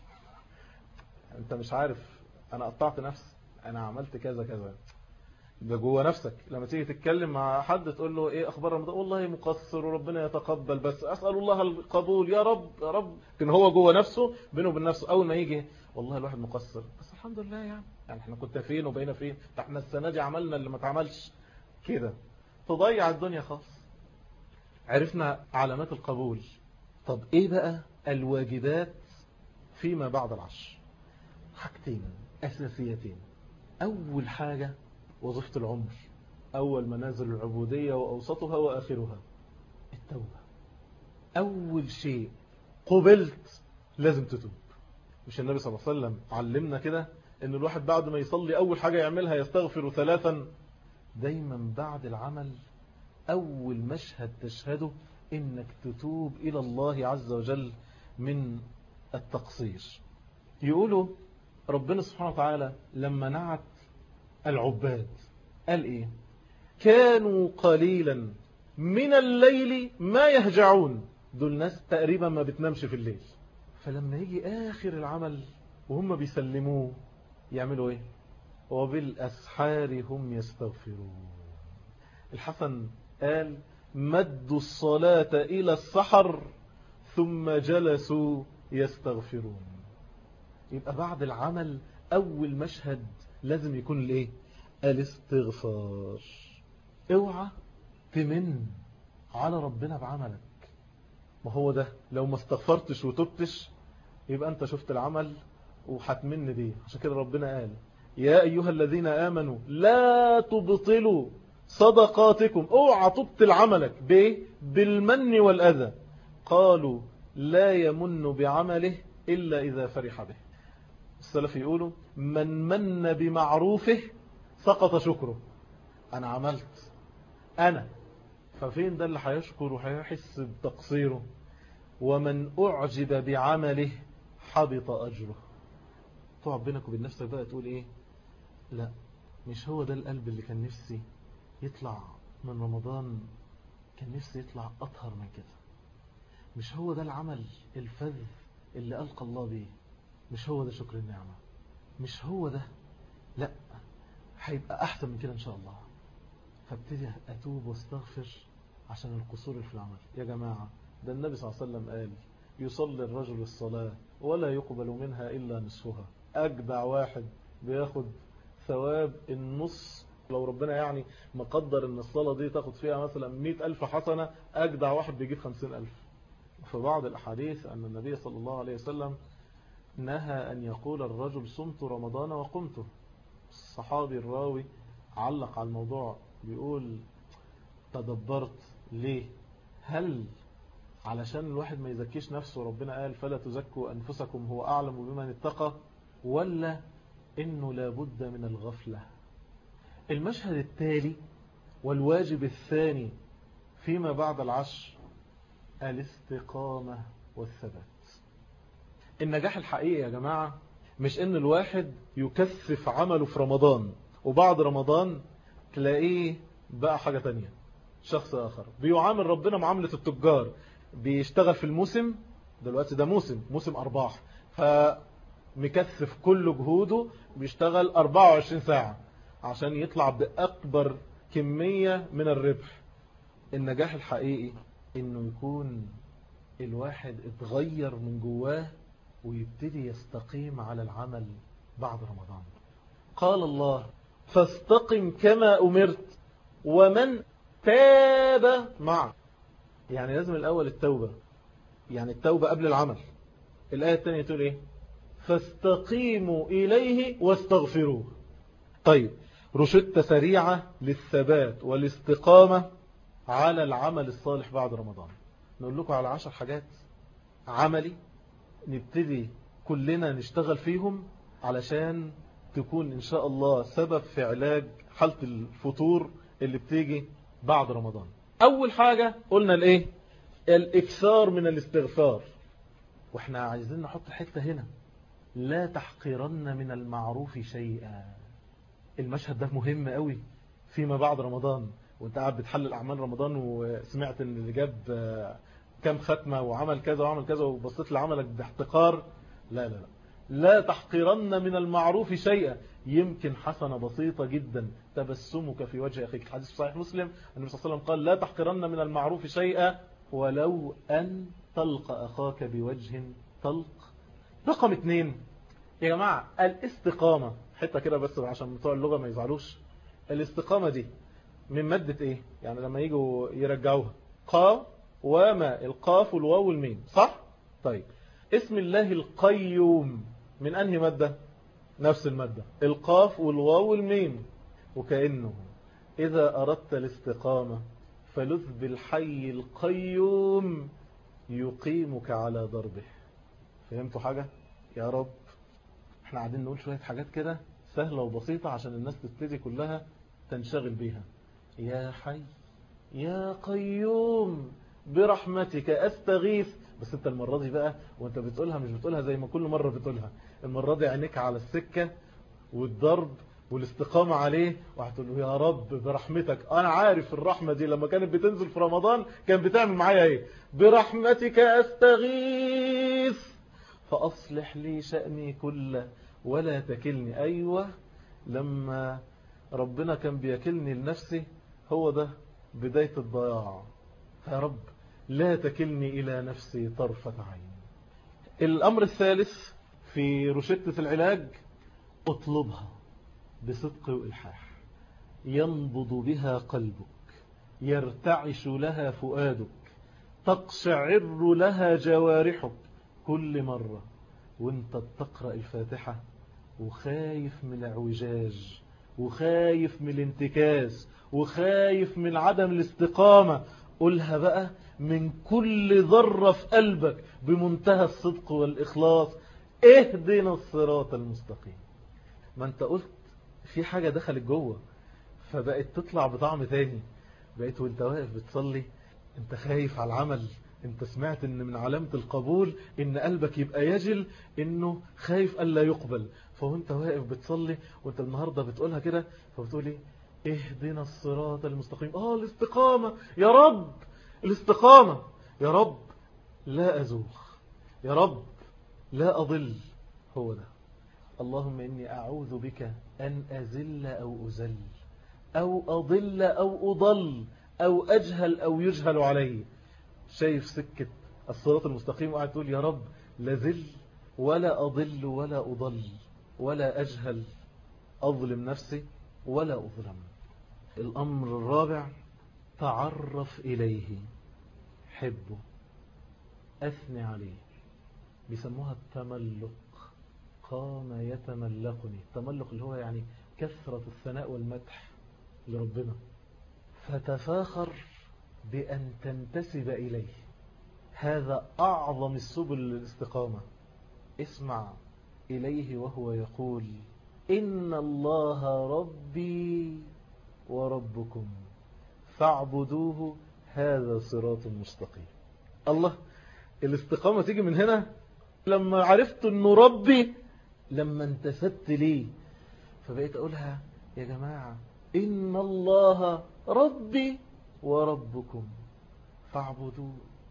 S1: انت مش عارف انا قطعت نفسي، انا عملت كذا كذا. ده جوه نفسك. لما تيجي تتكلم مع حد تقول له ايه اخبار رمضان، والله مقصر وربنا يتقبل، بس اسال الله القبول يا رب يا رب. لكن هو جوه نفسه بينه وبين نفسه اول ما يجي والله الواحد مقصر، بس الحمد لله يعني احنا كنا فين وبقينا فين، احنا السنه دي عملنا اللي ما اتعملش كده. تضيع الدنيا خالص. عرفنا علامات القبول. طب ايه بقى الواجبات فيما بعد العشر؟ حاجتين اساسيتين. اول حاجه وظيفة العمر، أول منازل العبودية وأوسطها وآخرها التوبة. أول شيء قبلت لازم تتوب. مش النبي صلى الله عليه وسلم علمنا كده إن الواحد بعد ما يصلي أول حاجة يعملها يستغفر 3؟ دايما بعد العمل أول مشهد تشهده إنك تتوب إلى الله عز وجل من التقصير. يقولوا ربنا سبحانه وتعالى لما نعت العباد قال إيه؟ كانوا قليلا من الليل ما يهجعون. دول ناس تقريبا ما بتنامش في الليل. فلما يجي آخر العمل وهم بيسلموه يعملوا إيه؟ وبالأسحار هم يستغفرون. الحسن قال مدوا الصلاة إلى السحر ثم جلسوا يستغفرون. يبقى بعد العمل أول مشهد لازم يكون الإيه؟ الاستغفار. اوعى تمن على ربنا بعملك. ما هو ده لو ما استغفرتش وتبتش يبقى انت شفت العمل وهتمن بيه. عشان كده ربنا قال يا أيها الذين آمنوا لا تبطلوا صدقاتكم، اوعى تبطل عملك بالمن والأذى. قالوا لا يمن بعمله إلا إذا فرح به. السلف يقولوا من بمعروفه سقط شكره. أنا عملت أنا، ففين ده اللي هيشكر وهيحس بتقصيره؟ ومن أعجب بعمله حبط أجره. تقعد بينك وبين نفسك بقى تقول إيه؟ لا، مش هو ده القلب اللي كان نفسي يطلع من رمضان، كان نفسي يطلع أطهر من كده. مش هو ده العمل الفذ اللي ألقى الله به، مش هو ده شكر النعمة، مش هو ده، لا، هيبقى أحسن من كده إن شاء الله. فابتدي أتوب واستغفر عشان القصور في العمل. يا جماعة، ده النبي صلى الله عليه وسلم قال يصلي الرجل الصلاة ولا يقبل منها إلا نصفها. أجدع واحد بياخد ثواب النص. لو ربنا يعني مقدر ان الصلاة دي تاخد فيها مثلا 100,000 حسنة، أجدع واحد بيجيب 50,000. في بعض الأحاديث أن النبي صلى الله عليه وسلم نهى أن يقول الرجل صمت رمضان وقمته. الصحابي الراوي علق على الموضوع بيقول تدبرت ليه؟ هل علشان الواحد ما يزكيش نفسه ربنا قال فلا تزكوا أنفسكم هو أعلم بمن اتقى، ولا إنه لابد من الغفلة؟ المشهد التالي والواجب الثاني فيما بعد العشر الاستقامة والثبات. النجاح الحقيقي يا جماعة مش إن الواحد يكثف عمله في رمضان وبعد رمضان تلاقيه بقى حاجة تانية، شخص آخر بيعامل ربنا معاملة التجار، بيشتغل في الموسم. دلوقتي ده موسم أرباح، فمكثف كل جهوده، بيشتغل 24 ساعة عشان يطلع بأكبر كمية من الربح. النجاح الحقيقي إنه يكون الواحد اتغير من جواه ويبتدي يستقيم على العمل بعد رمضان. قال الله فاستقم كما أمرت ومن تاب معك. يعني لازم الأول التوبة، يعني التوبة قبل العمل. الآية الثانية تقول إيه؟ فاستقيموا إليه واستغفروه. طيب، رشدة سريعة للثبات والاستقامة على العمل الصالح بعد رمضان. نقول لكم على 10 حاجات عملي نبتدي كلنا نشتغل فيهم علشان تكون إن شاء الله سبب في علاج حالة الفتور اللي بتيجي بعد رمضان. أول حاجة قلنا الإيه؟ الإكثار من الاستغفار. وإحنا عايزين نحط حتة هنا، لا تحقرن من المعروف شيئا. المشهد ده مهم قوي فيما بعد رمضان، وانت قاعد بتحلل أعمال رمضان وسمعت ان اللي جاب كام ختمة وعمل كذا وعمل كذا وبصيت لعملك باحتقار. لا لا لا، لا تحقرن من المعروف شيئا. يمكن حسنة بسيطة جدا تبسمك في وجه أخيك. الحديث في صحيح مسلم النبي صلى الله عليه وسلم قال لا تحقرن من المعروف شيئا ولو أن تلقى أخاك بوجه طلق. رقم 2 يا جماعة الاستقامة. حتى كده بس عشان بتوع اللغة ما يزعلوش، الاستقامة دي من مادة ايه؟ يعني لما يجوا يرجعوها قا وما، القاف والواو والميم، صح؟ طيب، اسم الله القيوم من انهي مادة؟ نفس المادة، القاف والواو والميم. وكأنه إذا أردت الاستقامة فلذ بالحي القيوم يقيمك على ضربه. فهمتوا حاجة؟ يا رب احنا قاعدين نقول شوية حاجات كده سهلة وبسيطة عشان الناس تبتدي كلها تنشغل بيها. يا حي يا قيوم برحمتك أستغيث. بس انت المرة دي بقى وانت بتقولها مش بتقولها زي ما كل مرة بتقولها. المرة دي عينيك على السكة والضرب والاستقامة عليه، وهتقول له يا رب برحمتك. انا عارف الرحمة دي لما كانت بتنزل في رمضان كان بتعمل معايا ايه. برحمتك أستغيث فأصلح لي شأني كله ولا تكلني. أيوة، لما ربنا كان بيكلني لنفسي هو ده بداية الضياع. يا رب لا تكلني إلى نفسي طرفة عين. الأمر الثالث في روشتة العلاج اطلبها بصدق وإلحاح، ينبض بها قلبك، يرتعش لها فؤادك، تقشعر لها جوارحك. كل مرة وانت بتقرأ الفاتحة وخايف من الاعوجاج، وخايف من الانتكاس، وخايف من عدم الاستقامة، قولها بقى من كل ذرة في قلبك بمنتهى الصدق والإخلاص: اهدنا الصراط المستقيم. ما انت قلت في حاجة دخلت جوه فبقت تطلع بطعم تاني. بقيت وانت واقف بتصلي انت خايف على العمل، انت سمعت ان من علامة القبول ان قلبك يبقى يجل، انه خايف الا يقبل. فوانت واقف بتصلي وانت النهاردة بتقولها كده، فبتقولي اهدنا الصراط المستقيم. الاستقامة يا رب، الاستقامة يا رب، لا ازوغ يا رب، لا اضل. هو ده. اللهم اني اعوذ بك ان ازل او ازل او اضل او اضل او اجهل او يجهل علي. شايف سكة الصراط المستقيم وقاعد تقول يا رب لا ذل ولا أضل ولا أضل ولا أجهل أظلم نفسي ولا أظلم. الأمر الرابع: تعرف إليه، حبه، أثني عليه. بيسموها التملق. قام يتملقني. التملق اللي هو يعني كثرة الثناء والمدح لربنا. فتفاخر بأن تنتسب إليه. هذا أعظم السبل للاستقامة. اسمع إليه وهو يقول: إن الله ربي وربكم فاعبدوه هذا صراط مستقيم. الله، الاستقامة تيجي من هنا. لما عرفت أنه ربي، لما انتسبت ليه، فبقيت أقولها يا جماعة: إن الله ربي وربكم فاعبدوه.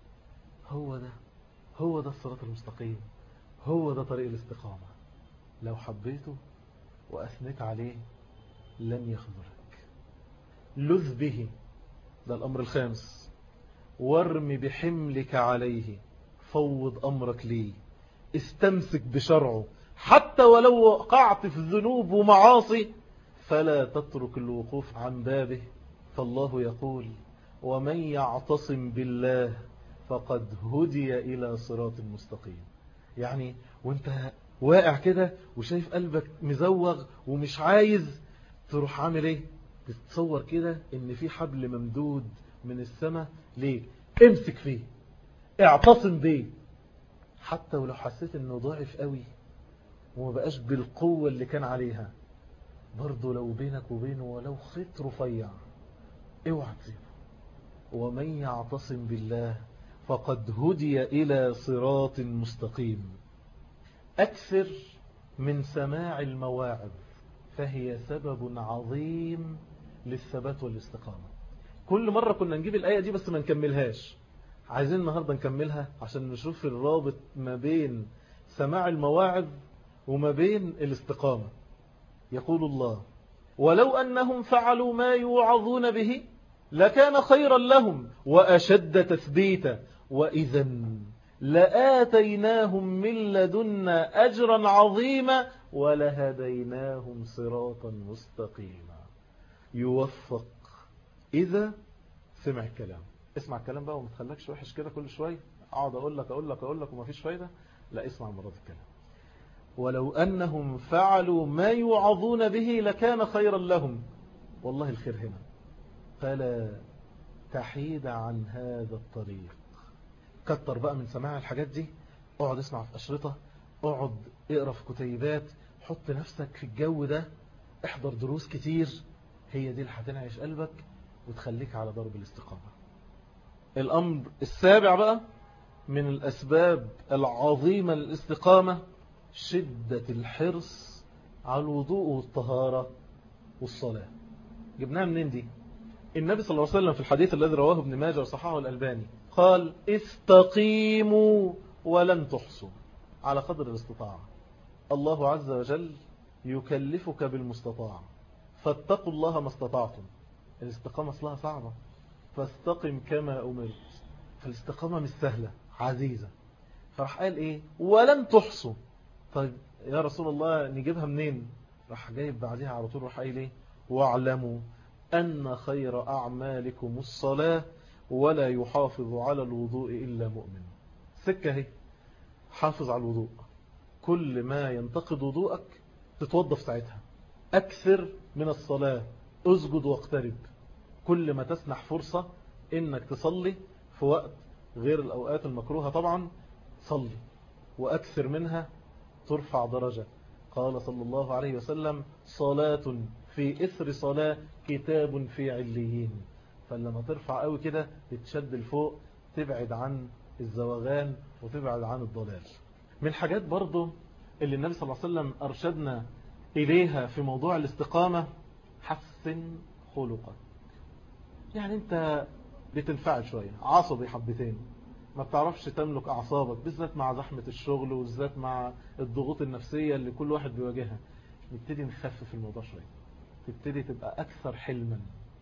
S1: هو ده الصراط المستقيم، هو ده طريق الاستقامة. لو حبيته وأثنيت عليه لن يخذلك. لذ به، ده الأمر الخامس. وارم بحملك عليه، فوض أمرك ليه، استمسك بشرعه، حتى ولو وقعت في ذنوب ومعاصي فلا تترك الوقوف عن بابه. فالله يقول: ومن يعتصم بالله فقد هدي إلى صراط مستقيم. يعني وانت واقع كده وشايف قلبك مزوغ ومش عايز، تروح عامل ايه؟ تتصور كده ان في حبل ممدود من السماء ليك، امسك فيه، اعتصم بيه. حتى ولو حسيت انه ضعف قوي وما بقاش بالقوة اللي كان عليها، برضه لو بينك وبينه ولو خيط رفيع، اوعى تسيبه. ومن يعتصم بالله فقد هدي إلى صراط مستقيم. أكثر من سماع المواعظ، فهي سبب عظيم للثبات والاستقامة. كل مرة كنا نجيب الآية دي بس ما نكملهاش، عايزين النهاردة نكملها عشان نشوف الرابط ما بين سماع المواعظ وما بين الاستقامة. يقول الله: ولو أنهم فعلوا ما يوعظون به لكان خيرا لهم وأشد تثبيتا وإذا لآتيناهم من لدنا أجرا عظيما ولهديناهم صراطا مستقيما. يوفق إذا سمع الكلام. اسمع الكلام بقى وما تخلكش وحش كده كل شوية اقعد أقول لك وما فيش فايدة. لا، اسمع مرات الكلام. ولو أنهم فعلوا ما يوعظون به لكان خيرا لهم. والله الخير هنا. فلا تحيد عن هذا الطريق. كتر بقى من سماع الحاجات دي، اقعد اسمع في أشرطة، اقعد اقرأ في كتيبات، حط نفسك في الجو ده، احضر دروس كتير. هي دي اللي هتنعش قلبك وتخليك على درب الاستقامة. الأمر السابع بقى من الأسباب العظيمة للاستقامة: شدة الحرص على الوضوء والطهارة والصلاة. جبناها منين دي؟ النبي صلى الله عليه وسلم في الحديث الذي رواه ابن ماجه وصححه الألباني قال: استقيموا ولن تحصوا، على قدر الاستطاعة. الله عز وجل يكلفك بالمستطاع، فاتقوا الله ما استطعتم. الاستقامة اصلها صعبة، فاستقم كما أمرت. فالاستقامة مش سهلة، عزيزة. فراح قال ايه؟ ولن تحصوا. طيب يا رسول الله نجيبها منين؟ راح جايب بعدها على طول، راح قايل ايه؟ واعلموا أن خير أعمالكم الصلاة ولا يحافظ على الوضوء إلا مؤمن. سكة هي، حافظ على الوضوء. كل ما ينتقد وضوءك تتوضى في ساعتها، أكثر من الصلاة، اسجد واقترب. كل ما تسنح فرصة إنك تصلي في وقت غير الأوقات المكروهة طبعا، صلي وأكثر منها ترفع درجة. قال صلى الله عليه وسلم: صلاة في إثر صلاة كتاب في عليين. فلما ترفع قوي كده تتشد لفوق، تبعد عن الزوغان وتبعد عن الضلال. من الحاجات برضو اللي النبي صلى الله عليه وسلم أرشدنا إليها في موضوع الاستقامة: حسن خلقك. يعني أنت بتنفعل شوية، عصبي حبتين، ما بتعرفش تملك أعصابك، بالذات مع زحمة الشغل وبالذات مع الضغوط النفسية اللي كل واحد بيواجهها. نبتدي نخفف الموضوع شوية، تبتدي تبقى أكثر حلما.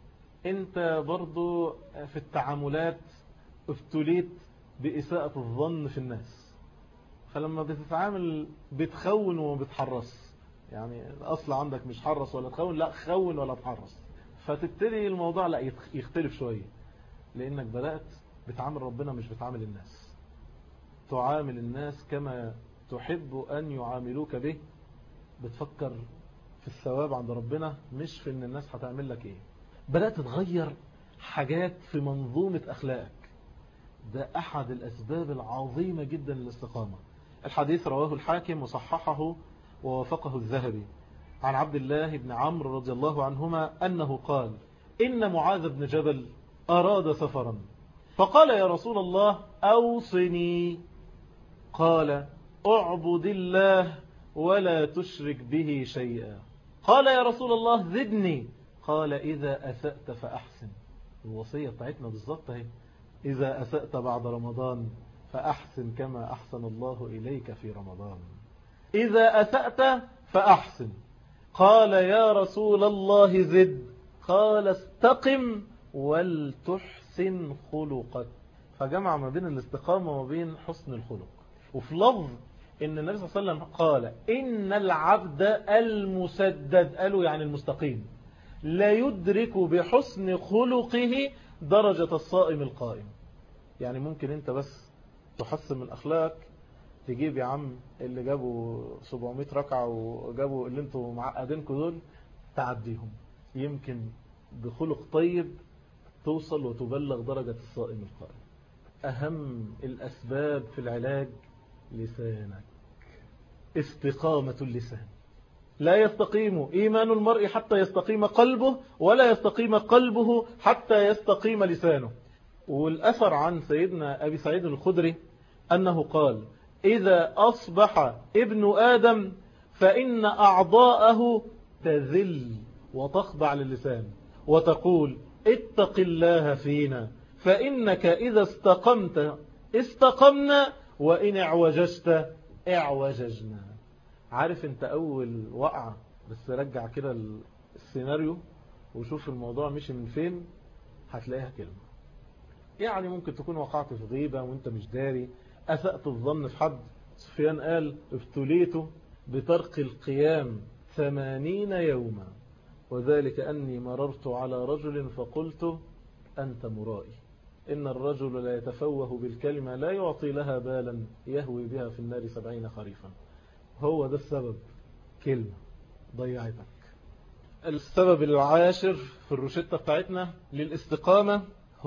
S1: أنت برضو في التعاملات ابتليت بإساءة الظن في الناس، فلما بتتعامل بتخون وما بتحرص. يعني الأصل عندك مش حرص ولا تخون، لا خون ولا تحرص. فتبتدي الموضوع لا يختلف شوية، لأنك بدأت بتعامل ربنا مش بتعامل الناس. تعامل الناس كما تحب أن يعاملوك به، بتفكر في الثواب عند ربنا مش في أن الناس هتعمل لك إيه. بدأت تغير حاجات في منظومة أخلاقك. ده أحد الأسباب العظيمة جدا للاستقامة. الحديث رواه الحاكم وصححه ووافقه الذهبي عن عبد الله بن عمرو رضي الله عنهما أنه قال: إن معاذ بن جبل أراد سفرا، فقال: يا رسول الله أوصني. قال: اعبد الله ولا تشرك به شيئا. قال: يا رسول الله زدني. قال: إذا أسأت فأحسن. الوصية بتاعتنا بالظبط اهي: إذا أسأت بعد رمضان فأحسن كما أحسن الله إليك في رمضان. إذا أسأت فأحسن. قال: يا رسول الله زد. قال: استقم ولتحسن خلقك. فجمع ما بين الاستقامة وما بين حسن الخلق. وفي لفظ إن النبي صلى الله عليه وسلم قال: إن العبد المسدد، قالوا يعني المستقيم، لا يدرك بحسن خلقه درجة الصائم القائم. يعني ممكن انت بس تحسن من أخلاقك، تجيب يا عم اللي جابوا 700 ركعة وجابوا اللي انتوا معقدينكم دول تعديهم، يمكن بخلق طيب توصل وتبلغ درجة الصائم القائم. أهم الأسباب في العلاج لسانك، استقامة اللسان. لا يستقيم إيمان المرء حتى يستقيم قلبه، ولا يستقيم قلبه حتى يستقيم لسانه. والأثر عن سيدنا أبي سعيد الخدري أنه قال: إذا أصبح ابن آدم فإن أعضاءه تذل وتخضع للسان وتقول: اتق الله فينا، فإنك إذا استقمت استقمنا، وإن اعوججت اعوججنا. عارف انت أول وقعة، بس رجع كده السيناريو وشوف الموضوع مشي من فين، هتلاقيها كلمة. يعني ممكن تكون وقعت في غيبة وانت مش داري، أسأت الظن في حد. سفيان قال: ابتليت بترك القيام 80 يوما، وذلك أني مررت على رجل فقلت: أنت مرائي. إن الرجل لا يتفوه بالكلمة لا يعطي لها بالا يهوي بها في النار 70 خريفا. هو ده السبب، كلمة ضيعتك. السبب العاشر في الروشتة بتاعتنا للاستقامة: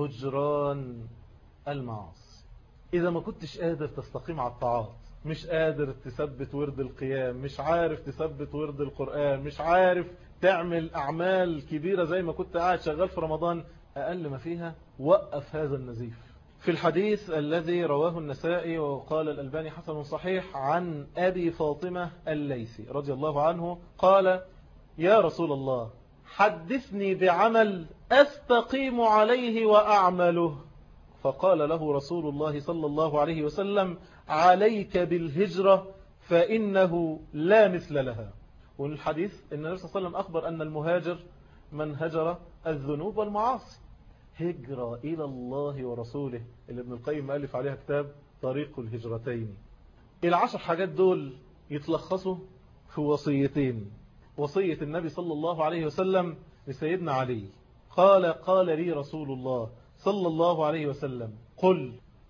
S1: هجران المعاصي. إذا ما كنتش قادر تستقيم على الطاعات، مش قادر تثبت ورد القيام، مش عارف تثبت ورد القرآن، مش عارف تعمل أعمال كبيرة زي ما كنت قاعد شغال في رمضان، أقل ما فيها وقف هذا النزيف. في الحديث الذي رواه النسائي وقال الألباني حسن صحيح عن أبي فاطمة الليثي رضي الله عنه قال: يا رسول الله حدثني بعمل أستقيم عليه وأعمله. فقال له رسول الله صلى الله عليه وسلم: عليك بالهجرة فإنه لا مثل لها. والحديث إن النبي صلى الله عليه وسلم أخبر أن المهاجر من هجر الذنوب والمعاصي. هجرة إلى الله ورسوله اللي ابن القيم ألف عليها كتاب طريق الهجرتين. العشر حاجات دول يتلخصوا في وصيتين. وصية النبي صلى الله عليه وسلم لسيدنا علي، قال لي رسول الله صلى الله عليه وسلم: قل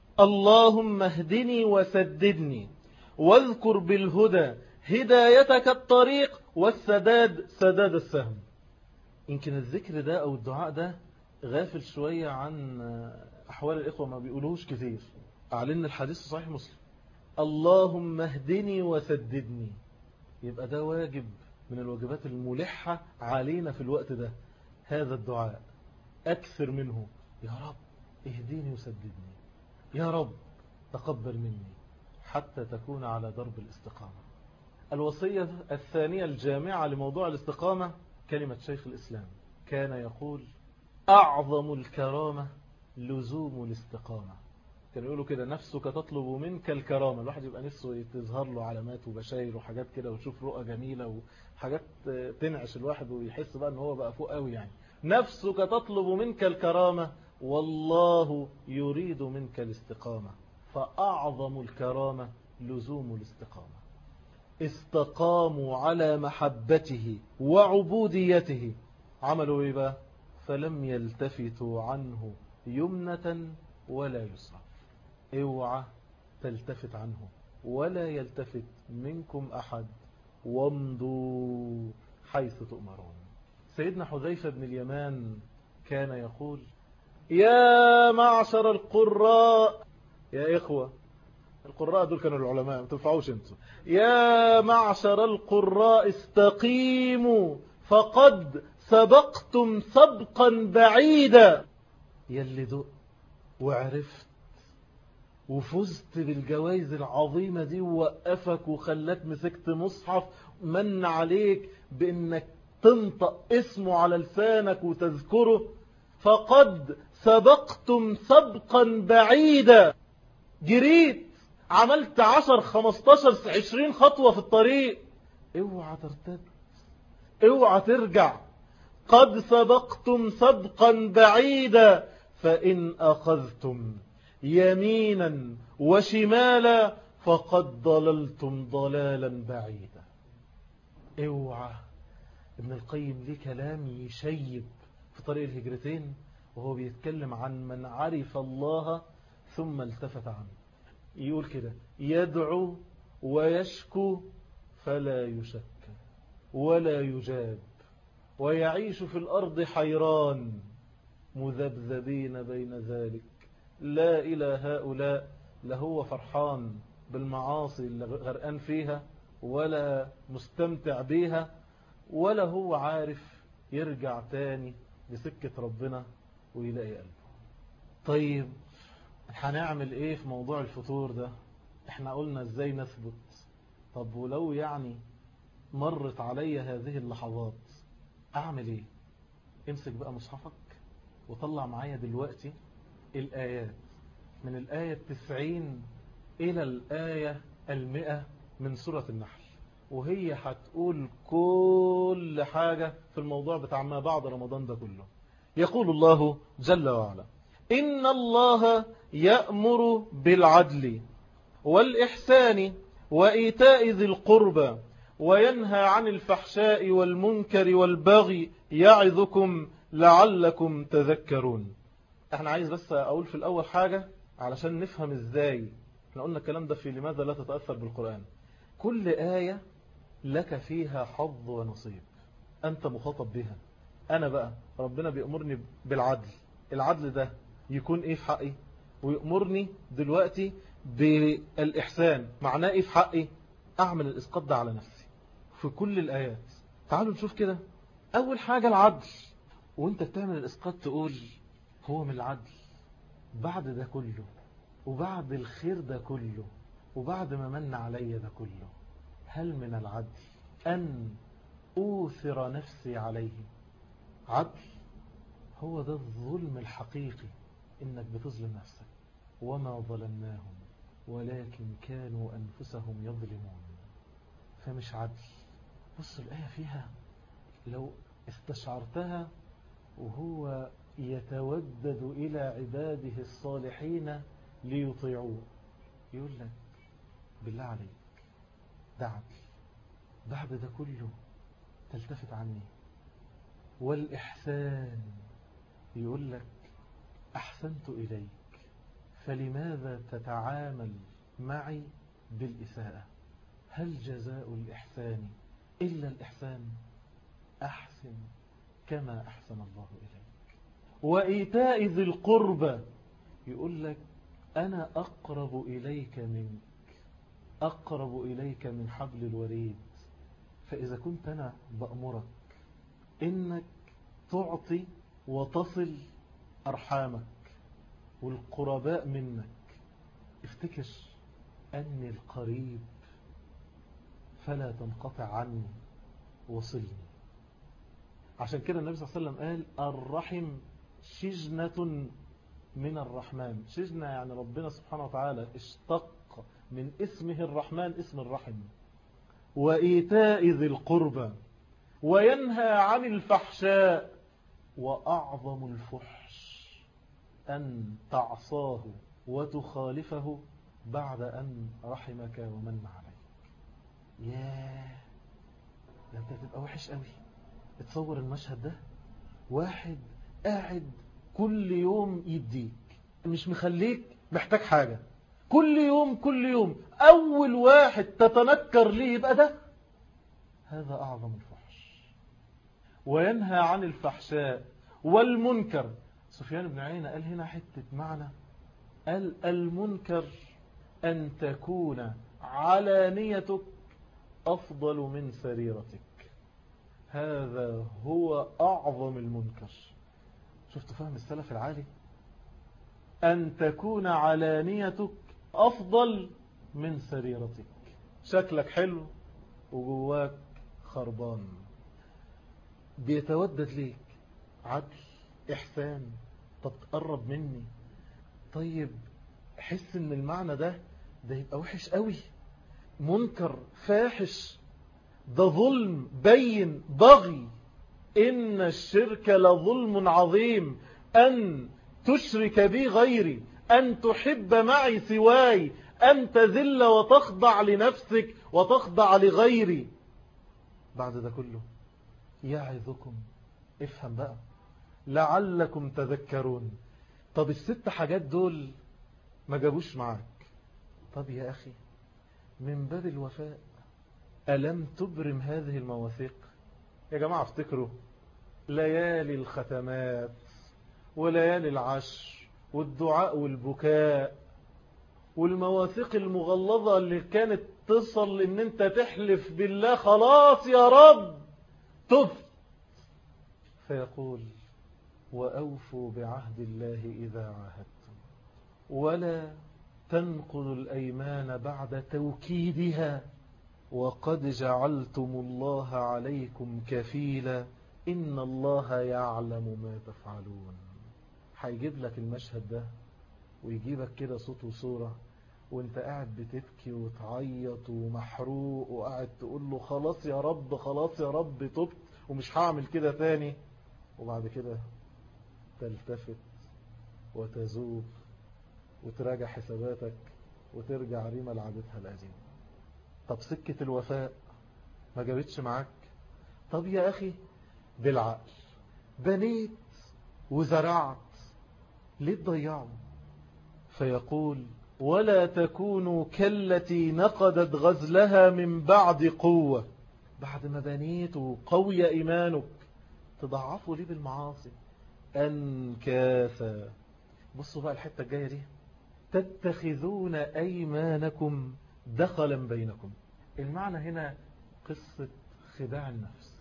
S1: اللهم اهدني وسددني واذكر بالهدى هدايتك الطريق والسداد سداد السهم. يمكن الذكر ده أو الدعاء ده غافل شوية عن أحوال الإخوة، ما بيقولوش كثير. أعلن الحديث صحيح مسلم: اللهم اهدني وسددني. يبقى ده واجب من الواجبات الملحة علينا في الوقت ده، هذا الدعاء أكثر منه. يا رب اهديني وسددني، يا رب تقبل مني، حتى تكون على درب الاستقامة. الوصية الثانية الجامعة لموضوع الاستقامة كلمة شيخ الإسلام، كان يقول: أعظم الكرامة لزوم الاستقامة. كان يقولوا كده: نفسك تطلب منك الكرامة. الواحد يبقى نفسه تظهر له علامات وبشاير وحاجات كده، ويشوف رؤى جميلة وحاجات تنعش الواحد ويحس بقى ان هو بقى فوق قوي. يعني نفسك تطلب منك الكرامة والله يريد منك الاستقامة، فأعظم الكرامة لزوم الاستقامة. استقاموا على محبته وعبوديته، عملوا ايه بقى؟ فلم يلتفتوا عنه يمنة ولا يسرى. اوعى تلتفت عنه ولا يلتفت منكم أحد، وامضوا حيث تؤمرون. سيدنا حذيفة بن اليمان كان يقول: يا معشر القراء، يا إخوة القراء دول كانوا العلماء، ما تنفعوش انتوا. يا معشر القراء استقيموا فقد سبقتم سبقا بعيدا. يلي دق وعرفت وفزت بالجوائز العظيمة دي، ووقفك وخلاك مسكت مصحف من عليك بانك تنطق اسمه على لسانك وتذكره، فقد سبقتم سبقا بعيدا. جريت، عملت 10 15 20 خطوة في الطريق. اوعى ترتد، اوعى ترجع. قد سبقتم سبقا بعيدا، فإن أخذتم يمينا وشمالا فقد ضللتم ضلالا بعيدا. اوعى. ابن القيم ليه كلام يشيب في طريق الهجرتين، وهو بيتكلم عن من عرف الله ثم التفت عنه. يقول كده: يدعو ويشكو فلا يشك ولا يجاب، ويعيش في الأرض حيران مذبذبين بين ذلك، لا إلى هؤلاء. لا هو فرحان بالمعاصي اللي غرقان فيها ولا مستمتع بيها، ولا هو عارف يرجع تاني لسكة ربنا ويلاقي قلبه. طيب هنعمل ايه في موضوع الفتور ده؟ احنا قلنا ازاي نثبت. طب ولو يعني مرت علي هذه اللحظات اعمل ايه؟ امسك بقى مصحفك وطلع معايا دلوقتي الآيات من الآية 90 إلى الآية 100 من سورة النحل، وهي هتقول كل حاجة في الموضوع بتاع ما بعد رمضان ده كله. يقول الله جل وعلا: إن الله يأمر بالعدل والإحسان وإيتاء ذي القربى وينهى عن الفحشاء والمنكر والبغي يعظكم لعلكم تذكرون. احنا عايز بس اقول في الاول حاجة علشان نفهم ازاي. احنا قلنا الكلام ده في لماذا لا تتأثر بالقرآن. كل آية لك فيها حظ ونصيب، انت مخاطب بها. انا بقى ربنا بيأمرني بالعدل، العدل ده يكون ايه في حقي؟ ويأمرني دلوقتي بالإحسان، معناه ايه في حقي؟ اعمل الاسقاط ده على نفسي في كل الآيات. تعالوا نشوف كده. اول حاجة العدل، وانت بتعمل الاسقاط تقول: هو من العدل بعد ده كله وبعد الخير ده كله وبعد ما من علي ده كله، هل من العدل أن أوثر نفسي عليه؟ عدل هو ده الظلم الحقيقي، إنك بتظلم نفسك. وما ظلمناهم ولكن كانوا أنفسهم يظلمون. فمش عدل. بص الآية فيها لو استشعرتها، وهو يتودد إلى عباده الصالحين ليطيعوه، يقول لك: بالله عليك ده عدل بعد ده كله تلتفت عني؟ والإحسان يقول لك: أحسنت إليك فلماذا تتعامل معي بالإساءة؟ هل جزاء الإحسان إلا الإحسان أحسن كما أحسن الله إليك. وإيتاء ذي القربى يقول لك أنا أقرب إليك منك، أقرب إليك من حبل الوريد. فإذا كنت أنا بأمرك إنك تعطي وتصل أرحامك والقرباء منك، افتكر أني القريب فلا تنقطع عني وصلني. عشان كده النبي صلى الله عليه وسلم قال الرحم شجنة من الرحمن. شجنة يعني ربنا سبحانه وتعالى اشتق من اسمه الرحمن اسم الرحم. وإيتاء ذي القربى وينهى عن الفحشاء، وأعظم الفحش أن تعصاه وتخالفه بعد أن رحمك ومن عليك. ياه، ده انت تبقى وحش قوي. اتصور المشهد ده، واحد قاعد كل يوم يديك، مش مخليك محتاج حاجة، كل يوم كل يوم أول واحد تتنكر ليه يبقى ده. هذا أعظم الفحش. وينهى عن الفحشاء والمنكر. سفيان بن عيينة قال هنا حتة معنى، قال المنكر أن تكون علانيتك أفضل من سريرتك. هذا هو أعظم المنكر. شفت فهم السلف العالي؟ أن تكون علانيتك أفضل من سريرتك. شكلك حلو وجواك خربان. بيتودد ليك عدل إحسان، طب تقرب مني. طيب حس ان المعنى ده يبقى وحش قوي، منكر فاحش، ده ظلم بين بغي. إن الشرك لظلم عظيم، أن تشرك بي غيري، أن تحب معي سواي، أن تذل وتخضع لنفسك وتخضع لغيري. بعد ده كله يعظكم، افهم بقى، لعلكم تذكرون. طب الست حاجات دول ما جابوش معاك. طب يا أخي من باب الوفاء ألم تبرم هذه المواثيق؟ يا جماعة افتكروا ليالي الختمات وليالي العشر والدعاء والبكاء والمواثيق المغلظة اللي كانت تصل ان انت تحلف بالله خلاص يا رب تبت، فيقول وأوفوا بعهد الله إذا عاهدتم ولا تنقضوا الأيمان بعد توكيدها وقد جعلتم الله عليكم كفيلا إن الله يعلم ما تفعلون. هيجيب لك المشهد ده ويجيبك كده صوت وصورة وانت قاعد بتبكي وتعيط ومحروق وقاعد تقول له خلاص يا رب خلاص يا رب تبت ومش هعمل كده تاني، وبعد كده تلتفت وتزوب وتراجع حساباتك وترجع ريما لعادتها القديمة. طب سكة الوفاء ما جابتش معاك؟ طب يا أخي بالعقل بنيت وزرعت، ليه تضيعوا؟ فيقول ولا تكونوا كالتي نقضت غزلها من بعد قوة. بعد ما بنيت وقوي إيمانك تضعفوا ليه بالمعاصي؟ أنكاثا. بصوا بقى الحتة الجاية دي، تتخذون أيمانكم دخلا بينكم. المعنى هنا قصة خداع النفس،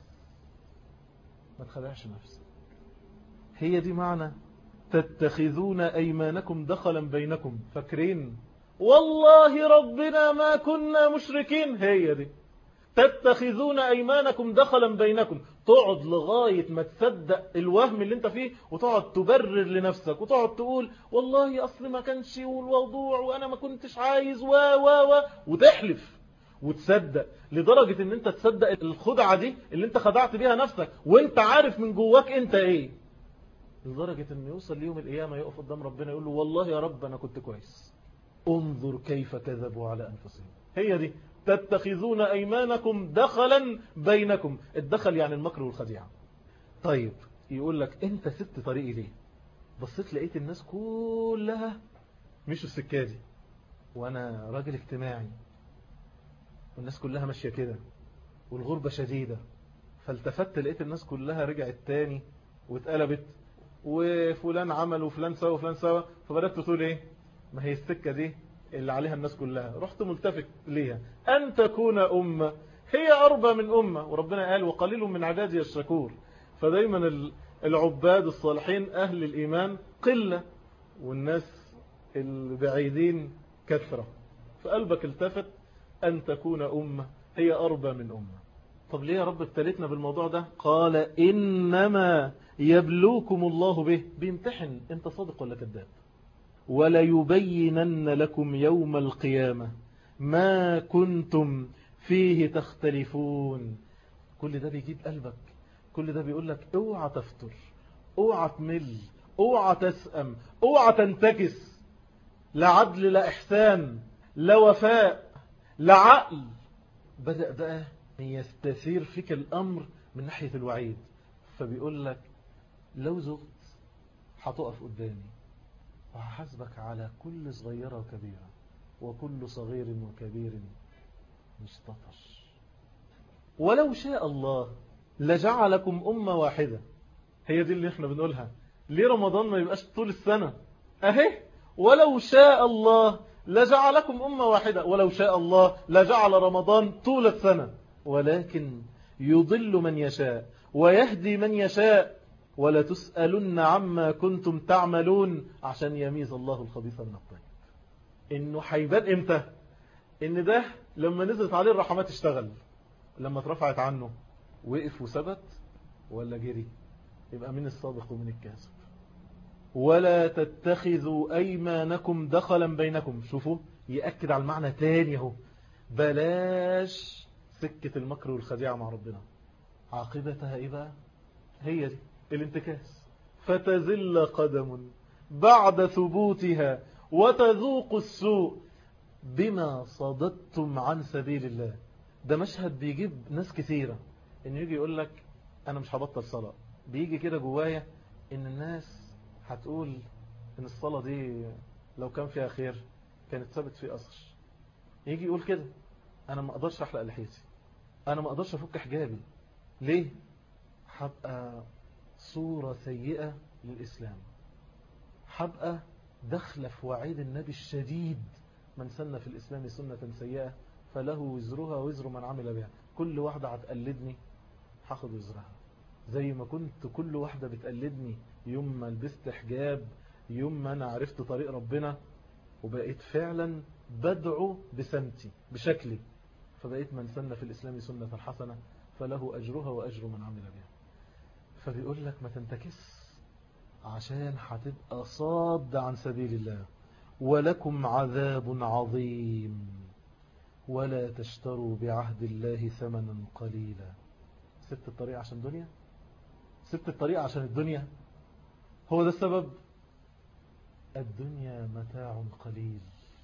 S1: ما تخدعش نفسك. هي دي معنى تتخذون أيمانكم دخلا بينكم. فاكرين والله ربنا ما كنا مشركين؟ هي دي تتخذون أيمانكم دخلا بينكم. تقعد لغاية ما تصدق الوهم اللي انت فيه وتقعد تبرر لنفسك وتقعد تقول والله أصل ما كانش والموضوع وأنا ما كنتش عايز وتحلف وتصدق لدرجة ان انت تصدق الخدعة دي اللي انت خدعت بيها نفسك وانت عارف من جواك انت ايه، لدرجة ان يوصل ليوم القيامة يقف قدام ربنا يقول له والله يا رب انا كنت كويس. انظر كيف كذبوا على انفسهم. هي دي تتخذون ايمانكم دخلا بينكم. الدخل يعني المكر والخديعة. طيب يقول لك انت سبت طريقي ليه؟ بصيت لقيت الناس كلها مشوا السكة دي وانا راجل اجتماعي والناس كلها ماشية كده والغربة شديدة. فالتفت لقيت الناس كلها رجعت تاني واتقلبت، وفلان عمل وفلان سوى وفلان سوى. فبدأت تقول ايه؟ ما هي السكة دي اللي عليها الناس كلها. رحت ملتفت ليها، أن تكون أمة هي أربى من أمة. وربنا قال وقليل من عبادي الشكور. فدايما العباد الصالحين أهل الإيمان قلة، والناس البعيدين كثرة. فقلبك التفت أن تكون أمة هي أربى من أمة. طب ليه يا رب ابتلتنا بالموضوع ده؟ قال إنما يبلوكم الله به، بيمتحن انت صادق ولا كذاب. وليبينن لكم يوم القيامة ما كنتم فيه تختلفون. كل ده بيجيب قلبك، كل ده بيقول لك اوعى تفتر، اوعى تمل، اوعى تسأم، اوعى تنتكس. لا عدل، لا إحسان، لا وفاء، لا عقل. بدأ بقى يستثير فيك الأمر من ناحية الوعيد. فبيقول لك لو زغت هتقف قدامي وهحاسبك على كل صغيرة وكبيرة، وكل صغير وكبير مستطر. ولو شاء الله لجعلكم أمة واحدة. هي دي اللي احنا بنقولها. ليه رمضان ما يبقاش طول السنة؟ اهي ولو شاء الله لجعلكم أمة واحدة، ولو شاء الله لجعل رمضان طول السنة، ولكن يضل من يشاء ويهدي من يشاء، ولا تسألن عما كنتم تعملون، عشان يميز الله الخبيث من الطيب. انه هيبان امتى؟ ان ده لما نزلت عليه الرحمات اشتغل، لما اترفعت عنه وقف وثبت ولا جري. يبقى من الصادق ومن الكاذب. ولا تتخذوا أيمانكم دخلا بينكم. شوفوا يأكد على المعنى تاني اهو. بلاش سكة المكر والخديعة مع ربنا. عاقبتها ايه بقى؟ هي دي الانتكاس. فتزل قدم بعد ثبوتها وتذوق السوء بما صددتم عن سبيل الله. ده مشهد بيجيب ناس كثيرة، انه يجي يقول لك انا مش هبطل صلاة. بيجي كده جوايا ان الناس هتقول ان الصلاة دي لو كان فيها خير كانت ثابت في أثر. يجي يقول كده انا ما اقدرش احلق لحيتي، انا ما اقدرش افك حجابي. ليه؟ هبقى صورة سيئة للإسلام، هبقى دخل في وعيد النبي الشديد من سن في الإسلام سنة سيئة فله وزرها وزر من عمل بها. كل واحدة هتقلدني هاخد وزرها، زي ما كنت كل واحدة بتقلدني يوم ما لبست حجاب، يوم ما أنا عرفت طريق ربنا وبقيت فعلا بدعو بسمتي بشكلي، فبقيت من سن في الإسلام سنة حسنة فله أجرها وأجر من عمل بها. فبيقول لك ما تنتكس، عشان هتبقى صاد عن سبيل الله. ولكم عذاب عظيم ولا تشتروا بعهد الله ثمنا قليلا. سبت الطريق عشان دنيا؟ سبت الطريق عشان الدنيا؟ هو ده السبب؟ الدنيا متاع قليل،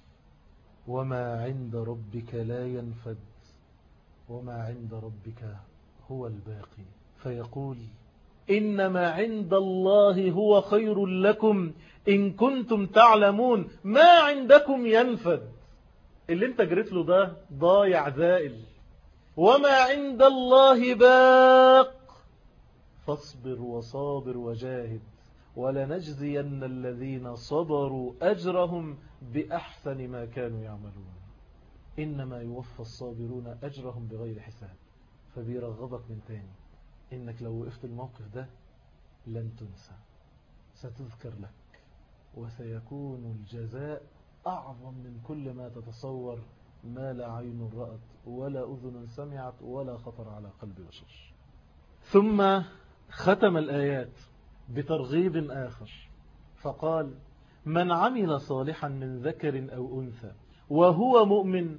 S1: وما عند ربك لا ينفد، وما عند ربك هو الباقي. فيقول إنما عند الله هو خير لكم إن كنتم تعلمون. ما عندكم ينفد، اللي انت جريت له ده ضايع زائل. وما عند الله باق، فاصبر وصابر وجاهد ولنجزين الذين صبروا أجرهم بأحسن ما كانوا يعملون. إنما يوفى الصابرون أجرهم بغير حساب. فبيرغبك من تاني إنك لو وقفت الموقف ده لن تنسى، ستذكر لك، وسيكون الجزاء أعظم من كل ما تتصور، ما لا عين رأت ولا أذن سمعت ولا خطر على قلب بشر. ثم ختم الآيات بترغيب آخر فقال من عمل صالحا من ذكر أو أنثى وهو مؤمن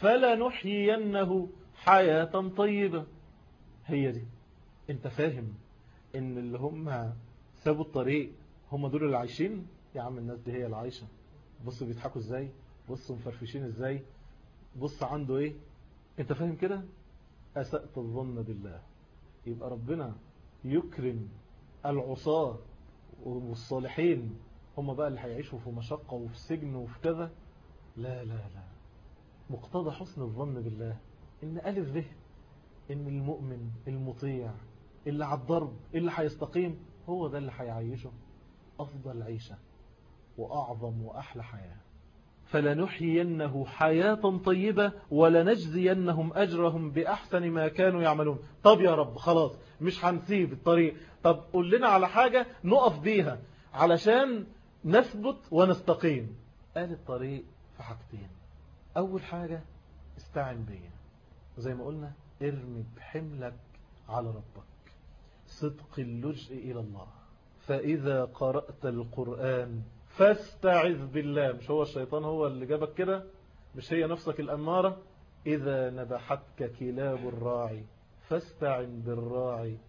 S1: فلنحيينه حياة طيبة. هي دي. انت فاهم ان اللي هم سابوا الطريق هم دول اللي عايشين؟ يا عم الناس دي هي اللي عايشة. بص بيضحكوا ازاي، بص مفرفشين ازاي، بص عنده ايه. انت فاهم كده؟ أسأت الظن بالله. يبقى ربنا يكرم العصاة والصالحين هم بقى اللي هيعيشوا في مشقة وفي سجن وفي كذا؟ لا لا لا. مقتضى حسن الظن بالله إن ألف به إن المؤمن المطيع اللي على الضرب اللي هيستقيم هو ده اللي هيعيشه أفضل عيشة وأعظم وأحلى حياة. فلنحيينه حياة طيبة ولنجزينهم أجرهم بأحسن ما كانوا يعملون. طب يا رب خلاص مش هنسيب الطريق، طب قول لنا على حاجة نقف بيها علشان نثبت ونستقيم. قال الطريق في حاجتين. أول حاجة استعن بيا، زي ما قلنا ارمي بحملك على ربك، صدق اللجء إلى الله. فإذا قرأت القرآن فاستعذ بالله. مش هو الشيطان هو اللي جابك كده؟ مش هي نفسك الأمارة؟ إذا نبحتك كلاب الراعي فاستعن بالراعي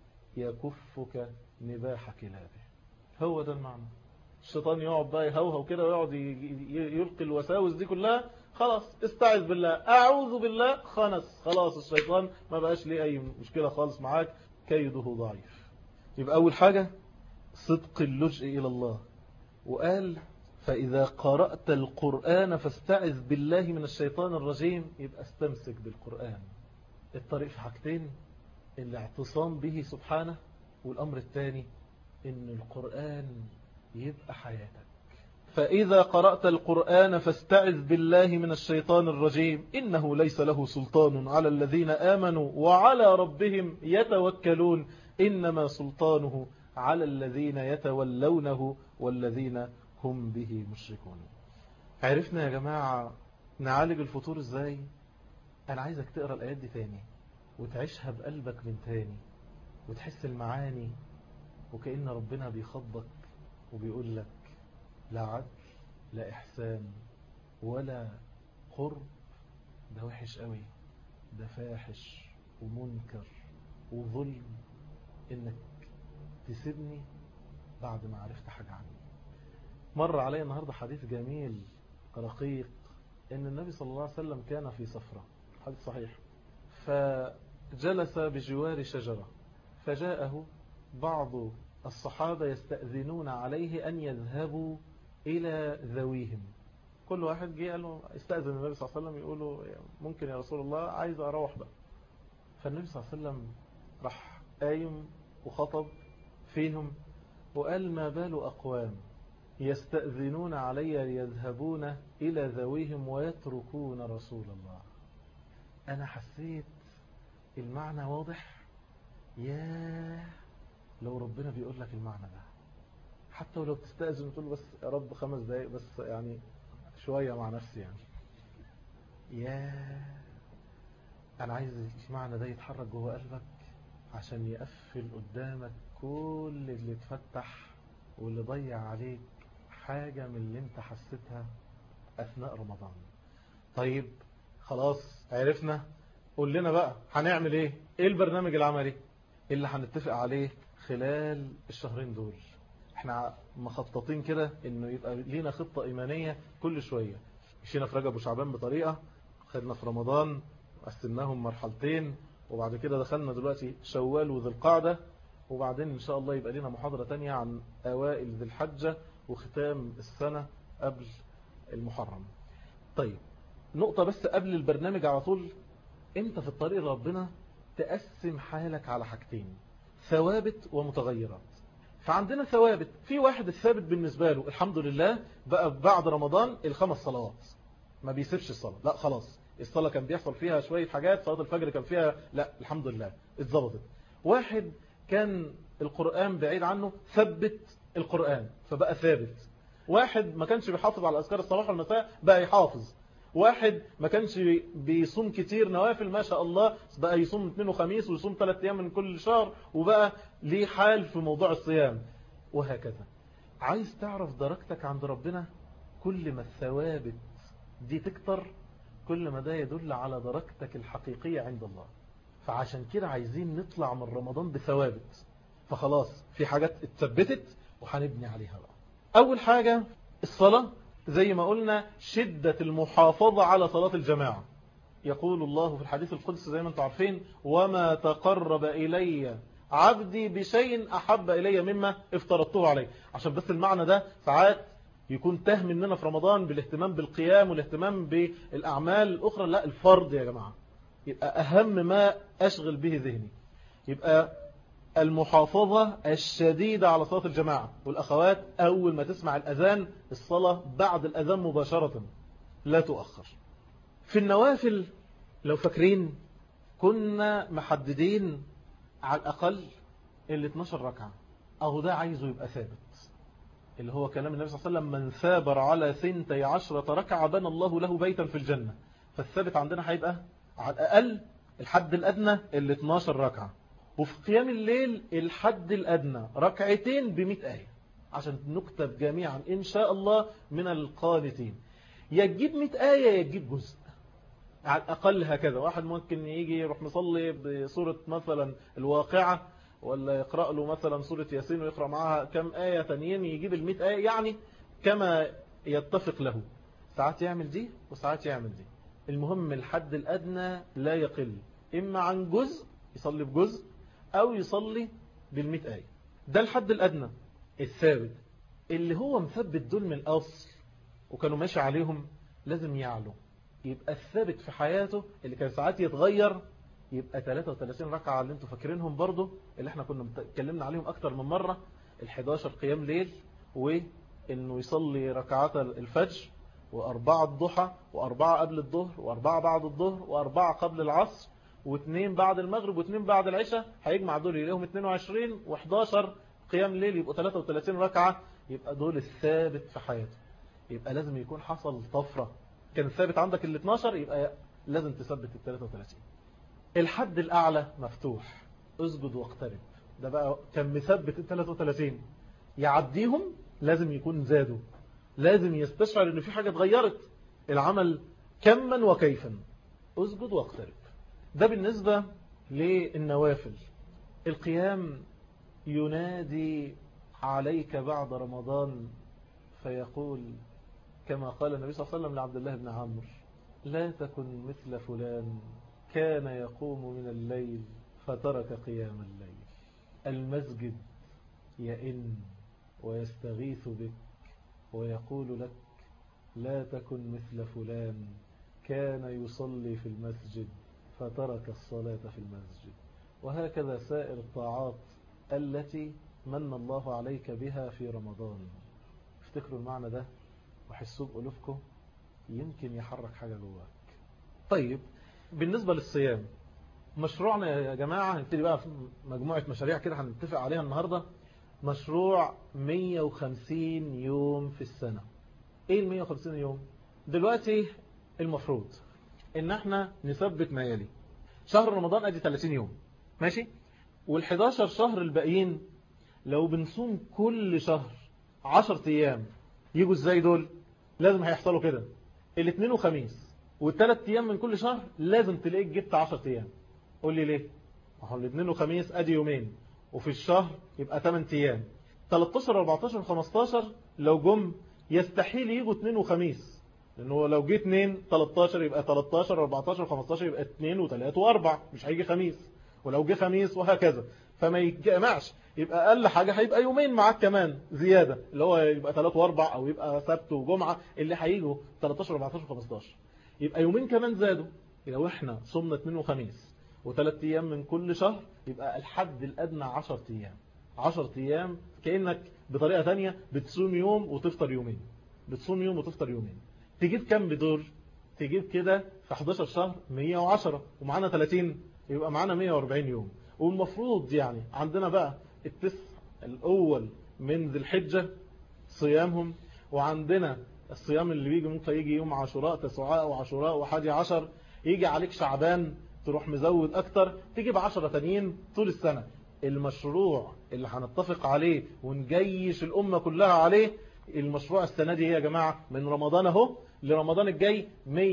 S1: يكفك نباح كلابه. هو ده المعنى. الشيطان يقعد بقى يهوهو كده ويقعد يلقي الوساوس دي كلها. خلاص استعذ بالله، أعوذ بالله، خلاص الشيطان ما بقاش ليه أي مشكلة خالص معاك، كيده ضعيف. يبقى أول حاجة صدق اللجء إلى الله. وقال فإذا قرأت القرآن فاستعذ بالله من الشيطان الرجيم. يبقى استمسك بالقرآن. الطريق في حاجتين، الاعتصام به سبحانه، والأمر الثاني إن القرآن يبقى حياتك. فإذا قرأت القرآن فاستعذ بالله من الشيطان الرجيم إنه ليس له سلطان على الذين آمنوا وعلى ربهم يتوكلون إنما سلطانه على الذين يتولونه والذين هم به مشركون. عرفنا يا جماعة نعالج الفتور ازاي؟ أنا عايزك تقرأ الآيات دي تاني وتعيشها بقلبك من تاني وتحس المعاني، وكأن ربنا بيخضك وبيقول لك لا عدل لا إحسان ولا قرب، ده وحش قوي، ده فاحش ومنكر وظلم إنك تسيبني بعد ما عرفت حاجة عني. مر علي النهاردة حديث جميل رقيق إن النبي صلى الله عليه وسلم كان في سفرة، حديث صحيح، فجلس بجوار شجرة فجاءه بعض الصحابة يستأذنون عليه أن يذهبوا إلى ذويهم. كل واحد جه قال له استأذن النبي صلى الله عليه وسلم، يقولوا ممكن يا رسول الله عايز أروح بقى. فالنبي صلى الله عليه وسلم راح قايم وخطب فيهم وقال ما بال أقوام يستأذنون علي ليذهبون إلى ذويهم ويتركون رسول الله. أنا حسيت المعنى واضح. ياه لو ربنا بيقول لك المعنى ده، حتى ولو بتستأذن وتقول له بس يا رب 5 دقايق بس، يعني شوية مع نفسي يعني. ياه أنا عايز المعنى ده يتحرك جوه قلبك عشان يقفل قدامك كل اللي اتفتح واللي ضيع عليك حاجة من اللي انت حسيتها أثناء رمضان. طيب خلاص عرفنا، قول لنا بقى هنعمل ايه البرنامج العملي اللي هنتفق عليه خلال الشهرين دول. احنا مخططين كده انه يبقى لينا خطة ايمانية كل شوية. مشينا في رجب وشعبان بطريقة، خدنا في رمضان قسمناهم مرحلتين، وبعد كده دخلنا دلوقتي شوال وذي القعدة، وبعدين ان شاء الله يبقى لنا محاضرة تانية عن اوائل ذي الحجة وختام السنة قبل المحرم. طيب نقطة بس قبل البرنامج على طول، انت في الطريق لربنا تقسم حالك على حاجتين، ثوابت ومتغيرات. فعندنا ثوابت، في واحد الثابت بالنسبة له الحمد لله بقى بعد رمضان 5 صلوات ما بيسيبش الصلاة، لا خلاص الصلاة كان بيحصل فيها شوية حاجات، صلاة الفجر كان فيها لا الحمد لله اتظبطت. واحد كان القرآن بعيد عنه ثبت القرآن فبقى ثابت. واحد ما كانش بيحافظ على أذكار الصباح والمساء بقى يحافظ. واحد ما كانش بيصوم كتير نوافل ما شاء الله بقى يصوم 2 وخميس ويصوم 3 أيام من كل شهر وبقى ليه حال في موضوع الصيام، وهكذا. عايز تعرف درجتك عند ربنا؟ كل ما الثوابت دي تكتر كل ما ده يدل على درجتك الحقيقية عند الله. فعشان كده عايزين نطلع من رمضان بثوابت. فخلاص في حاجات اتثبتت وهنبني عليها بقى. أول حاجة الصلاة، زي ما قلنا شدة المحافظة على صلاة الجماعة. يقول الله في الحديث القدسي زي ما انتم عارفين وما تقرب إلي عبدي بشيء أحب إلي مما افترضته عليه. عشان بس المعنى ده ساعات يكون تاه مننا في رمضان بالاهتمام بالقيام والاهتمام بالأعمال الأخرى. لا الفرض يا جماعة، يبقى أهم ما أشغل به ذهني. يبقى المحافظة الشديدة على صلاة الجماعة، والأخوات أول ما تسمع الأذان الصلاة بعد الأذان مباشرة لا تؤخر. في النوافل لو فاكرين كنا محددين على الأقل 12 ركعة، أهو ده عايزه يبقى ثابت، اللي هو كلام النبي صلى الله عليه وسلم: من ثابر على 12 ركعة بنى الله له بيتا في الجنة. فالثابت عندنا هيبقى على الأقل الحد الأدنى 12 ركعة. وفي قيام الليل الحد الأدنى ركعتين ب100 آية، عشان نكتب جميعا إن شاء الله من القانتين. يجيب 100 آية يجيب جزء على الأقل هكذا. واحد ممكن يجي يروح مصلي بسورة مثلا الواقعة، ولا يقرأ له مثلا سورة ياسين ويقرأ معها كم آية تانيين، يجيب 100 آية، يعني كما يتفق له. ساعات يعمل دي وساعات يعمل دي. المهم الحد الأدنى لا يقل، إما عن جزء يصلي بجزء أو يصلي 100 آية. ده الحد الأدنى الثابت اللي هو مثبت دول من الأصل وكانوا ماشي عليهم. لازم يعلو، يبقى الثابت في حياته اللي كان ساعات يتغير يبقى 33 ركعة اللي انتوا فاكرينهم برضو، اللي احنا كنا اتكلمنا عليهم أكتر من مرة. 11 قيام ليل، وإنه يصلي ركعات الفجر، و4 الضحى، و4 قبل الظهر، و4 بعد الظهر، و4 قبل العصر، و2 بعد المغرب، و2 بعد العشاء. هيجمع دول يلاقيهم 22 و11 قيام ليل، يبقوا 33 ركعة. يبقى دول الثابت في حياته. يبقى لازم يكون حصل طفرة. كان ثابت عندك 12، يبقى لازم تثبت 33. الحد الأعلى مفتوح، اسجد واقترب. ده بقى كان مثبت 33، يعديهم لازم يكون زادوا، لازم يستشعر ان في حاجة اتغيرت. العمل كما وكيفا، اسجد واقترب. ده بالنسبة للنوافل. القيام ينادي عليك بعد رمضان فيقول كما قال النبي صلى الله عليه وسلم لعبد الله بن عمرو: لا تكن مثل فلان كان يقوم من الليل فترك قيام الليل. المسجد يئن ويستغيث بك ويقول لك: لا تكن مثل فلان كان يصلي في المسجد فترك الصلاة في المسجد. وهكذا سائر الطاعات التي من الله عليك بها في رمضان. افتكروا المعنى ده وحسوا بقلوبكم، يمكن يحرك حاجة جواك. طيب بالنسبة للصيام، مشروعنا يا جماعة هنبتدي بقى في مجموعة مشاريع كده هنتفق عليها النهاردة. مشروع 150 يوم في السنة. ايه 150 يوم؟ دلوقتي المفروض ان احنا نثبت ما يلي: شهر رمضان ادي 30 يوم ماشي، وال11 شهر الباقيين لو بنصوم كل شهر 10 ايام، يجوا ازاي دول؟ لازم هيحصلوا كده: الاثنين وخميس، والثلاث ايام من كل شهر لازم تلاقيك جبت 10 ايام. قول لي ليه؟ ما هو الاثنين وخميس ادي يومين، وفي الشهر يبقى 8 ايام. 13 14 15 لو جم يستحيل يجوا اثنين وخميس، لانه لو جه 2 13 يبقى 13 14 15 يبقى 2 و3 و4، مش هيجي خميس. ولو جه خميس وهكذا، فما يتجمعش. يبقى اقل حاجه هيبقى يومين معاك كمان زياده، اللي هو يبقى 3 و4، او يبقى سبت وجمعه اللي هيجوا 13 14 15، يبقى يومين كمان زادوا. لو احنا صمنا 2 وخميس و3 ايام من كل شهر، يبقى الحد الادنى 10 ايام. 10 ايام كأنك بطريقة تانية بتصوم يوم وتفطر يومين، بتصوم يوم وتفطر يومين. تجيب كم بدور؟ تجيب كده في 11 شهر 110، ومعانا 30 يبقى معانا 140 يوم. والمفروض يعني عندنا بقى التسع الأول من ذي الحجة صيامهم، وعندنا الصيام اللي بيجي ممكن يجي يوم عاشوراء، تسعاء وعاشوراء و11، يجي عليك شعبان تروح مزود أكتر، تجيب 10 تانيين طول السنة. المشروع اللي هنتفق عليه ونجيش الأمة كلها عليه، المشروع السنة دي يا جماعة من رمضان اهو لرمضان الجاي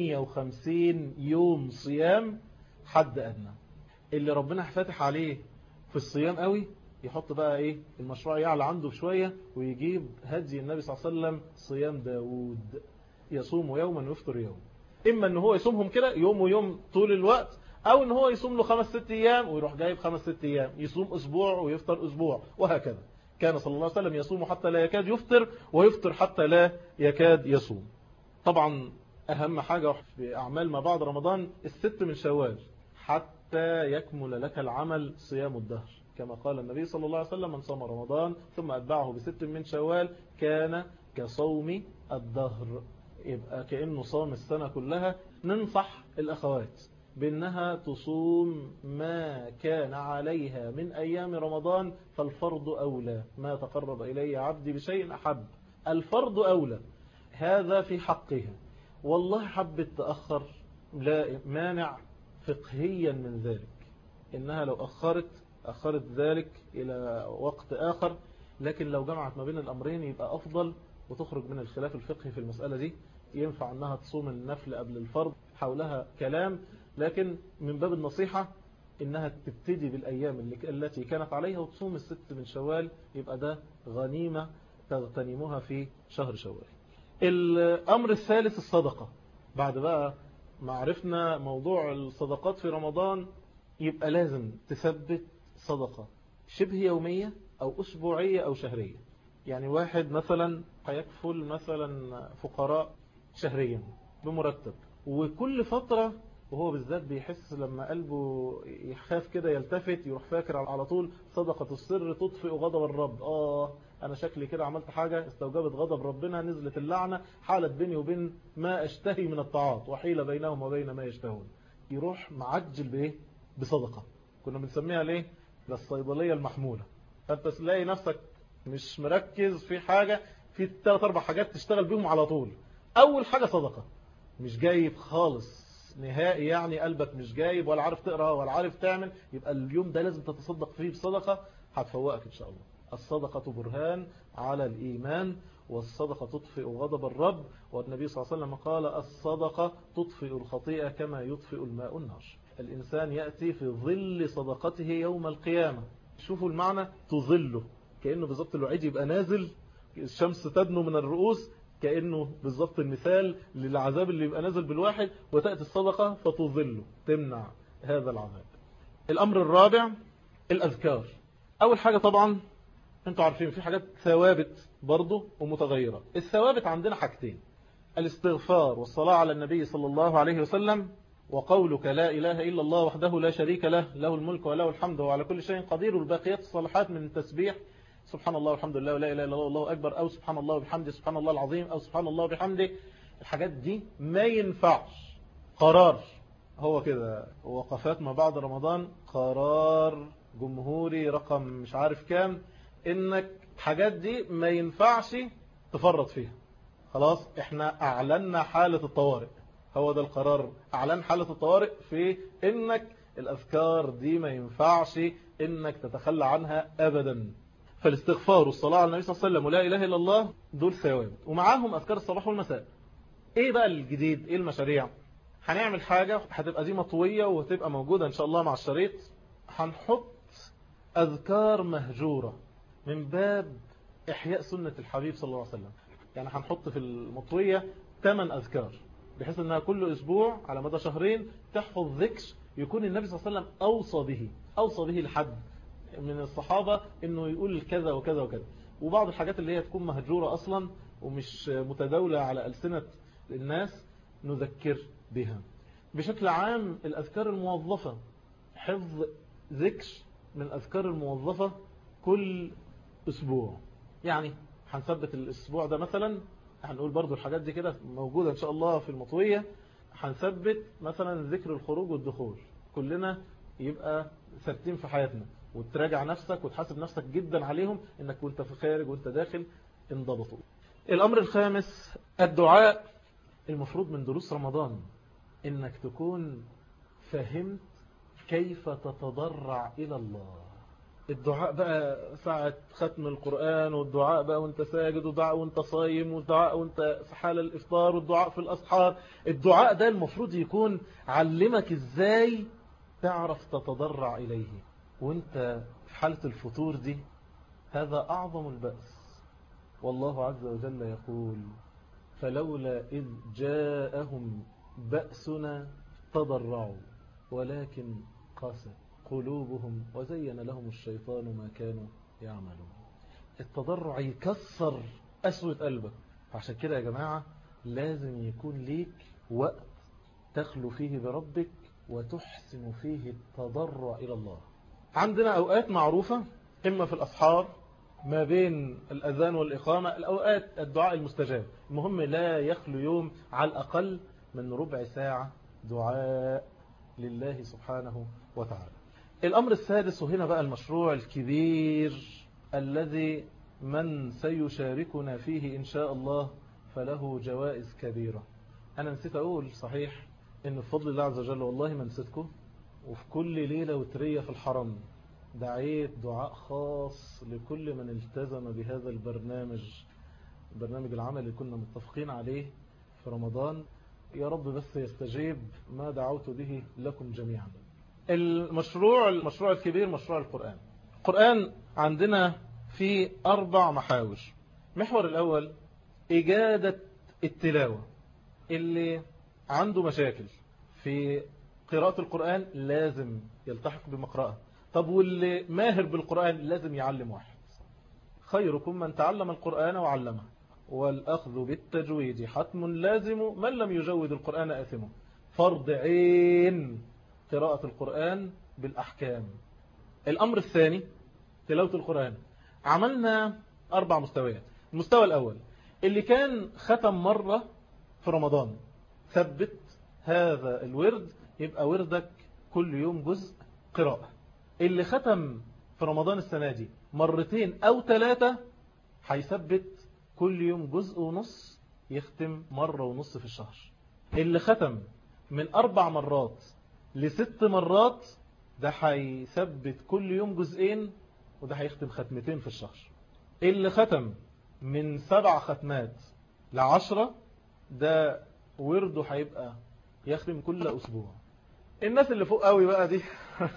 S1: 150 يوم صيام حد أدنى. اللي ربنا فاتح عليه في الصيام قوي يحط بقى ايه المشروع يعلى عنده بشوية، ويجيب هدي النبي صلى الله عليه وسلم صيام داود: يصوم يوما ويفطر يوم. اما ان هو يصومهم كده يوم ويوم طول الوقت، او ان هو يصوم له 5-6 ايام ويروح جايب 5-6 ايام، يصوم اسبوع ويفطر اسبوع، وهكذا. كان صلى الله عليه وسلم يصوم حتى لا يكاد يفطر، ويفطر حتى لا يكاد يصوم. طبعا اهم حاجة في اعمال ما بعد رمضان الست من شوال. حتى يكمل لك العمل صيام الدهر، كما قال النبي صلى الله عليه وسلم: من صام رمضان ثم أتبعه بست من شوال كان كصوم الدهر. يبقى كأنه صام السنة كلها. ننصح الأخوات بأنها تصوم ما كان عليها من أيام رمضان، فالفرض أولى. ما تقرب إلي عبدي بشيء أحب، الفرض أولى. هذا في حقها. والله حبت تأخر، لا مانع فقهيا من ذلك، إنها لو أخرت ذلك إلى وقت آخر. لكن لو جمعت ما بين الأمرين يبقى أفضل، وتخرج من الخلاف الفقهي في المسألة دي. ينفع أنها تصوم النفل قبل الفرض، حولها كلام، لكن من باب النصيحة إنها تبتدي بالأيام التي كانت عليها وتصوم الست من شوال. يبقى ده غنيمة تغتنمها في شهر شوال. الأمر الثالث الصدقة. بعد بقى ما عرفنا موضوع الصدقات في رمضان، يبقى لازم تثبت صدقة شبه يومية أو أسبوعية أو شهرية. يعني واحد مثلا هيكفل مثلا فقراء شهريا بمرتب، وكل فترة، وهو بالذات بيحس لما قلبه يخاف كده يلتفت يروح فاكر على طول: صدقة السر تطفئ غضب الرب. أنا شكلي كده عملت حاجة استوجبت غضب ربنا، نزلت اللعنة، حالت بيني وبين ما أشتهي من الطاعات، وحيل بينهم وبين ما يشتهون. يروح معجل بإيه؟ بصدقة. كنا بنسميها ليه؟ للصيدلية المحمولة. فأنت تلاقي نفسك مش مركز في حاجة، في 3-4 حاجات تشتغل بيهم على طول. أول حاجة صدقة، مش جايب خالص نهائي، يعني قلبك مش جايب ولا عارف تقرأ ولا عارف تعمل، يبقى اليوم ده لازم تتصدق فيه بصدقة، هتفوقك إن شاء الله. الصدقة برهان على الإيمان، والصدقة تطفئ غضب الرب. والنبي صلى الله عليه وسلم قال: الصدقة تطفئ الخطيئة كما يطفئ الماء النار. الإنسان يأتي في ظل صدقته يوم القيامة. شوفوا المعنى، تظله، كأنه بالضبط الوعيد يبقى نازل، الشمس تدنو من الرؤوس، كأنه بالضبط المثال للعذاب اللي يبقى نازل بالواحد، وتأتي الصدقة فتظله، تمنع هذا العذاب. الأمر الرابع الأذكار. أول حاجة طبعا انتوا عارفين في حاجات ثوابت برضو ومتغيرة. الثوابت عندنا حاجتين: الاستغفار والصلاة على النبي صلى الله عليه وسلم، وقولك لا إله إلا الله وحده لا شريك له، له الملك وله الحمد وعلى كل شيء قدير. والباقيات الصالحات من التسبيح: سبحان الله والحمد لله ولا إله إلا الله والله أكبر، أو سبحان الله وبحمده سبحان الله العظيم، أو سبحان الله وبحمده. الحاجات دي ما ينفعش. قرار هو كده، وقفات ما بعد رمضان، قرار جمهوري رقم مش عارف كام، إنك حاجات دي ما ينفعش تفرط فيها. خلاص احنا اعلنا حالة الطوارئ، هو ده القرار، اعلن حالة الطوارئ في انك الاذكار دي ما ينفعش انك تتخلى عنها ابدا. فالاستغفار والصلاة على النبي صلى الله عليه وسلم ولا اله الا الله دول ثوابت، ومعاهم اذكار الصباح والمساء. ايه بقى الجديد؟ ايه المشاريع؟ هنعمل حاجة هتبقى دي مطوية وهتبقى موجودة ان شاء الله مع الشريط. هنحط اذكار مهجورة من باب احياء سنة الحبيب صلى الله عليه وسلم. يعني هنحط في المطوية 8 أذكار، بحيث أنها كل أسبوع على مدى شهرين تحفظ ذكر يكون النبي صلى الله عليه وسلم أوصى به لحد من الصحابة أنه يقول كذا وكذا وكذا. وبعض الحاجات اللي هي تكون مهجورة أصلا ومش متداولة على ألسنة الناس نذكر بها. بشكل عام الأذكار الموظفة، حفظ ذكر من الأذكار الموظفة كل أسبوع. يعني هنثبت الأسبوع ده مثلا، هنقول برضو الحاجات دي كده موجودة إن شاء الله في المطوية. هنثبت مثلا ذكر الخروج والدخول، كلنا يبقى ثابتين في حياتنا، وتراجع نفسك وتحاسب نفسك جدا عليهم، إنك وانت في خارج وانت داخل انضبطوا. الأمر الخامس الدعاء. المفروض من دروس رمضان إنك تكون فهمت كيف تتضرع إلى الله. الدعاء بقى ساعة ختم القرآن، والدعاء بقى وانت ساجد، والدعاء وانت صايم، والدعاء وانت في حال الإفطار، والدعاء في الأسحار. الدعاء ده المفروض يكون علمك ازاي تعرف تتضرع إليه وانت في حالة الفطور دي. هذا أعظم البأس. والله عز وجل يقول: فلولا إذ جاءهم بأسنا تضرعوا ولكن قست قلوبهم وزين لهم الشيطان ما كانوا يعملون. التضرع يكسر أسوة قلبك. عشان كده يا جماعة لازم يكون ليك وقت تخلو فيه بربك وتحسن فيه التضرع إلى الله. عندنا أوقات معروفة، إما في الأسحار ما بين الأذان والإقامة، الأوقات الدعاء المستجاب. المهم لا يخلو يوم على الأقل من ربع ساعة دعاء لله سبحانه وتعالى. الأمر السادس، وهنا بقى المشروع الكبير الذي من سيشاركنا فيه إن شاء الله فله جوائز كبيرة. أنا نسيت أقول صحيح إن بفضل الله عز وجل والله ما نسيتكم، وفي كل ليلة وترية في الحرم دعيت دعاء خاص لكل من التزم بهذا البرنامج العمل اللي كنا متفقين عليه في رمضان. يا رب بس يستجيب ما دعوت به لكم جميعا. المشروع الكبير مشروع القرآن. القرآن عندنا في 4 محاور. محور الأول إجادة التلاوة. اللي عنده مشاكل في قراءة القرآن لازم يلتحق بمقرأة. طب واللي ماهر بالقرآن لازم يعلم واحد. خيركم من تعلم القرآن وعلمه، والأخذ بالتجويد حتم لازم، من لم يجود القرآن آثمه. فرض عين قراءة القرآن بالأحكام. الأمر الثاني تلاوة القرآن. عملنا 4 مستويات. المستوى الأول اللي كان ختم مرة في رمضان، ثبت هذا الورد يبقى وردك كل يوم جزء قراءة. اللي ختم في رمضان السنة دي 2 أو 3 هيثبت كل يوم جزء ونص، يختم 1.5 مرة في الشهر. اللي ختم من 4 مرات ل6 مرات ده هيثبت كل يوم جزئين، وده هيختم 2 ختمة في الشهر. اللي ختم من 7 ختمات ل10 ده ورده هيبقى يختم كل أسبوع. الناس اللي فوق قوي بقى دي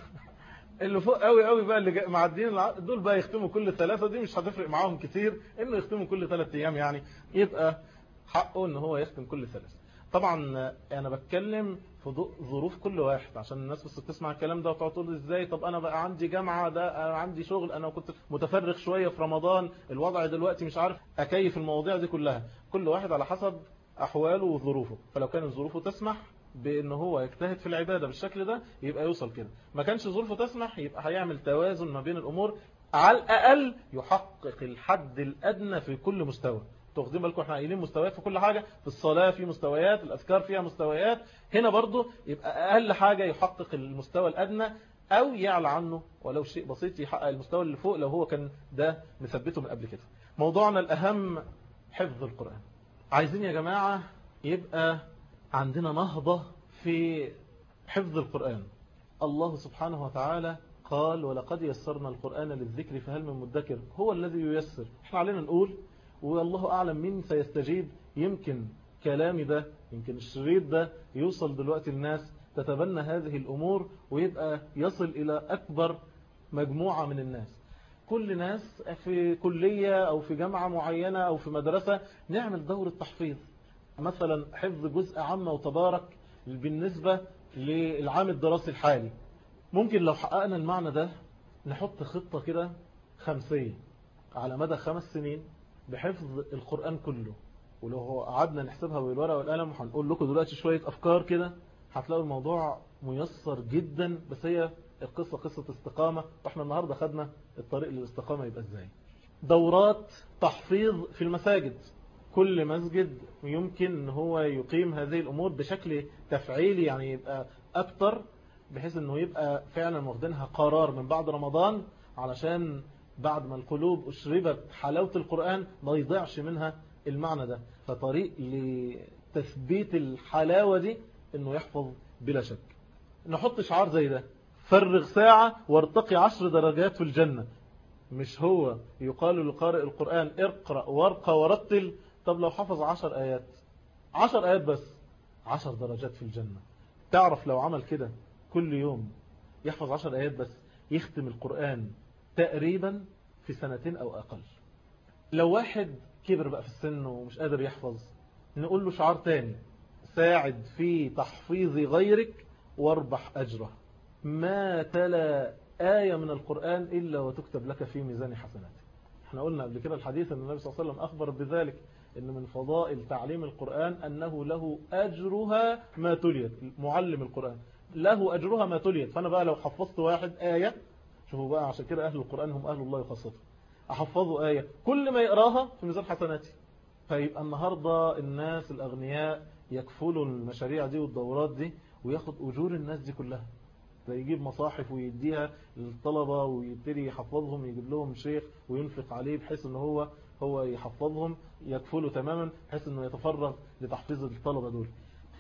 S1: اللي فوق قوي بقى اللي معدين دول بقى يختموا كل 3، دي مش هتفرق معاهم كتير انه يختموا كل 3 ايام، يعني يبقى حقه ان هو يختم كل 3. طبعا انا بتكلم في ظروف كل واحد عشان الناس بس بتسمع الكلام ده وتقعد تقول ازاي، طب انا بقى عندي جامعة، ده أنا عندي شغل، انا كنت متفرغ شوية في رمضان، الوضع دلوقتي مش عارف اكيف المواضيع دي كلها. كل واحد على حسب احواله وظروفه، فلو كانت ظروفه تسمح بان هو يجتهد في العبادة بالشكل ده يبقى يوصل كده. ما كانش ظروفه تسمح يبقى هيعمل توازن ما بين الامور، على الاقل يحقق الحد الادنى في كل مستوى. تاخدين بالكم احنا قايلين مستويات في كل حاجة، في الصلاة في مستويات، الأذكار فيها مستويات، هنا برضو يبقى أقل حاجة يحقق المستوى الأدنى أو يعلى عنه ولو شيء بسيط، يحقق المستوى اللي فوق لو هو كان ده مثبته من قبل كده. موضوعنا الأهم حفظ القرآن. عايزين يا جماعة يبقى عندنا نهضة في حفظ القرآن. الله سبحانه وتعالى قال ولقد يسرنا القرآن للذكر فهل من مدكر. هو الذي ييسر، احنا علينا نقول والله أعلم مين سيستجيب. يمكن كلامي ده، يمكن الشريط ده يوصل دلوقتي الناس تتبنى هذه الأمور ويبقى يصل إلى أكبر مجموعة من الناس. كل ناس في كلية أو في جامعة معينة أو في مدرسة نعمل دورة تحفيظ، مثلا حفظ جزء عامة وتبارك بالنسبة للعام الدراسي الحالي. ممكن لو حققنا المعنى ده نحط خطة كده 5 على مدى 5 سنين بحفظ القرآن كله. ولو هو قعدنا نحسبها بالورقة والقلم هنقول لكم دلوقتي شوية أفكار كده، هتلاقوا الموضوع ميسر جدا. بس هي القصة قصة استقامة، واحنا النهاردة خدنا الطريق للاستقامة يبقى ازاي. دورات تحفيظ في المساجد، كل مسجد يمكن ان هو يقيم هذه الأمور بشكل تفعيلي، يعني يبقى أكتر، بحيث انه يبقى فعلا واخدينها قرار من بعد رمضان، علشان بعد ما القلوب أشربت حلاوة القرآن ما يضيعش منها المعنى ده. فطريق لتثبيت الحلاوة دي انه يحفظ بلا شك. نحط شعار زي ده، فرغ ساعة وارتقي 10 درجات في الجنة. مش هو يقال لقارئ القرآن اقرأ وارقى ورتل؟ طب لو حفظ 10 آيات، 10 آيات بس، 10 درجات في الجنة. تعرف لو عمل كده كل يوم يحفظ 10 آيات بس، يختم القرآن تقريبا في 2 أو أقل. لو واحد كبر بقى في السن ومش قادر يحفظ، نقول له شعار تاني، ساعد في تحفيظ غيرك واربح أجره. ما تلا آية من القرآن إلا وتكتب لك في ميزان حسناته. احنا قلنا قبل كده الحديث أن النبي صلى الله عليه وسلم أخبر بذلك، أن من فضائل تعليم القرآن أنه له أجرها ما تليت. معلم القرآن له أجرها ما تليت. فأنا بقى لو حفظت واحد آية، شوفوا بقى عشان كده أهل القرآن هم أهل الله خاصته، أحفظه آية كل ما يقراها في ميزان حسناتي. فيبقى النهاردة الناس الأغنياء يكفلوا المشاريع دي والدورات دي وياخد أجور الناس دي كلها. يجيب مصاحف ويديها للطلبة ويبتدي يحفظهم، يجيب لهم شيخ وينفق عليه بحيث ان هو يحفظهم، يكفله تماما بحيث انه يتفرغ لتحفيظ الطلبة دول.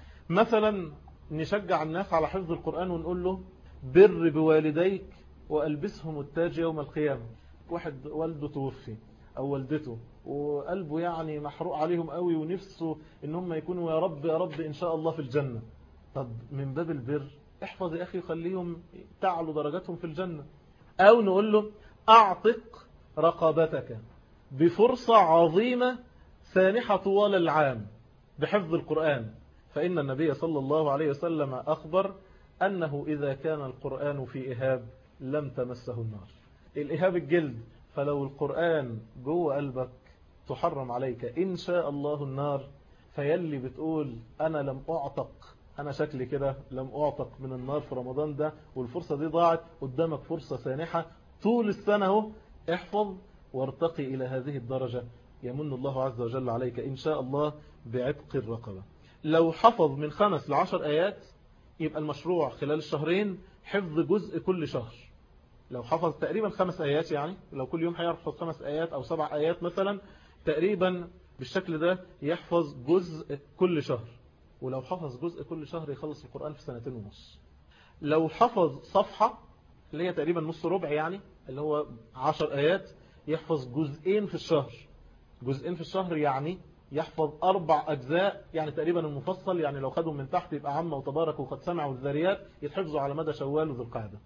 S1: مثلا نشجع الناس على حفظ القرآن ونقول له بر بوالديك وألبسهم التاج يوم القيامة. واحد والده توفي أو والدته وقلبه يعني محروق عليهم قوي ونفسه ان هم يكونوا يا رب يا رب إن شاء الله في الجنة. طب من باب البر احفظ يا أخي خليهم تعلوا درجاتهم في الجنة. أو نقول له أعتق رقبتك بفرصة عظيمة سانحة طوال العام بحفظ القرآن. فإن النبي صلى الله عليه وسلم أخبر أنه إذا كان القرآن في إهاب لم تمسه النار. الإهاب الجلد، فلو القرآن جوه قلبك تحرم عليك إن شاء الله النار. فيلي بتقول أنا لم أعتق، أنا شكلي كده لم أعتق من النار في رمضان ده والفرصة دي ضاعت، قدامك فرصة سانحة طول السنة. احفظ وارتقي إلى هذه الدرجة، يمن الله عز وجل عليك إن شاء الله بعتق الرقبة. لو حفظ من 5 ل10 آيات يبقى المشروع خلال الشهرين حفظ جزء كل شهر. لو حفظ تقريبا 5 آيات، يعني لو كل يوم هيحفظ 5 آيات أو 7 آيات مثلا، تقريبا بالشكل ده يحفظ جزء كل شهر. ولو حفظ جزء كل شهر يخلص القرآن في 2.5 سنين. لو حفظ صفحة اللي هي تقريبا نص ربع، يعني اللي هو 10 آيات، يحفظ جزئين في الشهر. جزئين في الشهر يعني يحفظ 4 أجزاء، يعني تقريبا المفصل، يعني لو خدهم من تحت يبقى عامة وتبارك وقد سمع والذريات، يتحفظوا على مدى شوال وذو القعدة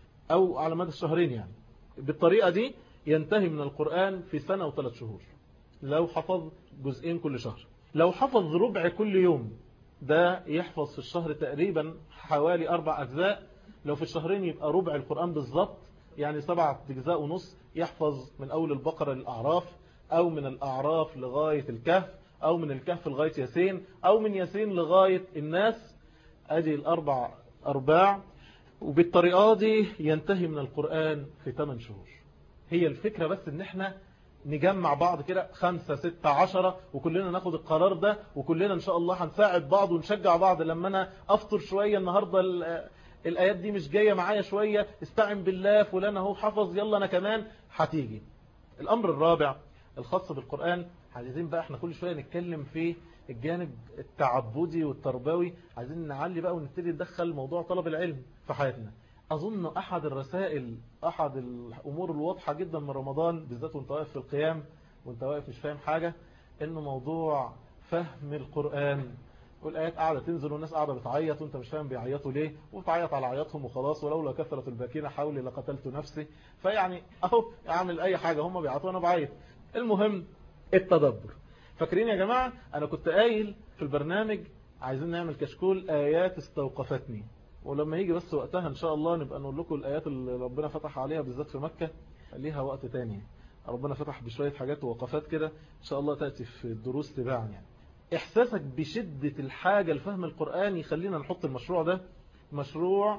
S1: أو على مدى الشهرين. يعني بالطريقة دي ينتهي من القرآن في 1 و3 شهور لو حفظ جزئين كل شهر. لو حفظ ربع كل يوم ده يحفظ في الشهر تقريبا حوالي 4 أجزاء. لو في الشهرين يبقى ربع القرآن بالضبط، يعني 7 أجزاء ونص. يحفظ من أول البقرة للأعراف، أو من الأعراف لغاية الكهف، أو من الكهف لغاية ياسين، أو من ياسين لغاية الناس. أدي ال4 أرباع. وبالطريقة دي ينتهي من القرآن في 8 شهور. هي الفكرة بس ان احنا نجمع بعض كده 5 6 10 وكلنا ناخد القرار ده، وكلنا ان شاء الله هنساعد بعض ونشجع بعض. لما انا افطر شوية النهاردة الايات دي مش جاية معايا شوية، استعن بالله، فلان اهو حفظ، يلا انا كمان هتيجي. الامر الرابع الخاص بالقرآن، عايزين بقى احنا كل شوية نتكلم في الجانب التعبدي والتربوي، عايزين نعلي بقى ونبتدي ندخل موضوع طلب العلم في حياتنا. أظن أحد الرسائل، أحد الأمور الواضحة جدا من رمضان بالذات وانت واقف في القيام وانت واقف مش فاهم حاجة، إنه موضوع فهم القرآن. والآيات قاعدة تنزل والناس قاعدة بتعيط وانت مش فاهم بيعيطوا ليه، وبتعيط على عيطهم وخلاص، ولولا كثرة الباكين حولي لقتلت نفسي. فيعني أهو أعمل أي حاجة، هم بيعيطوا وأنا بعيط. المهم التدبر. فاكرين يا جماعة أنا كنت قايل في البرنامج عايزين نعمل كشكول آيات استوقفتني، ولما يجي بس وقتها إن شاء الله نبقى نقول لكم الآيات اللي ربنا فتح عليها بالذات في مكة. ليها وقت تاني، ربنا فتح بشوية حاجات ووقفات كده إن شاء الله تأتي في الدروس تباعا. يعني إحساسك بشدة الحاجة لفهم القرآن يخلينا نحط المشروع ده مشروع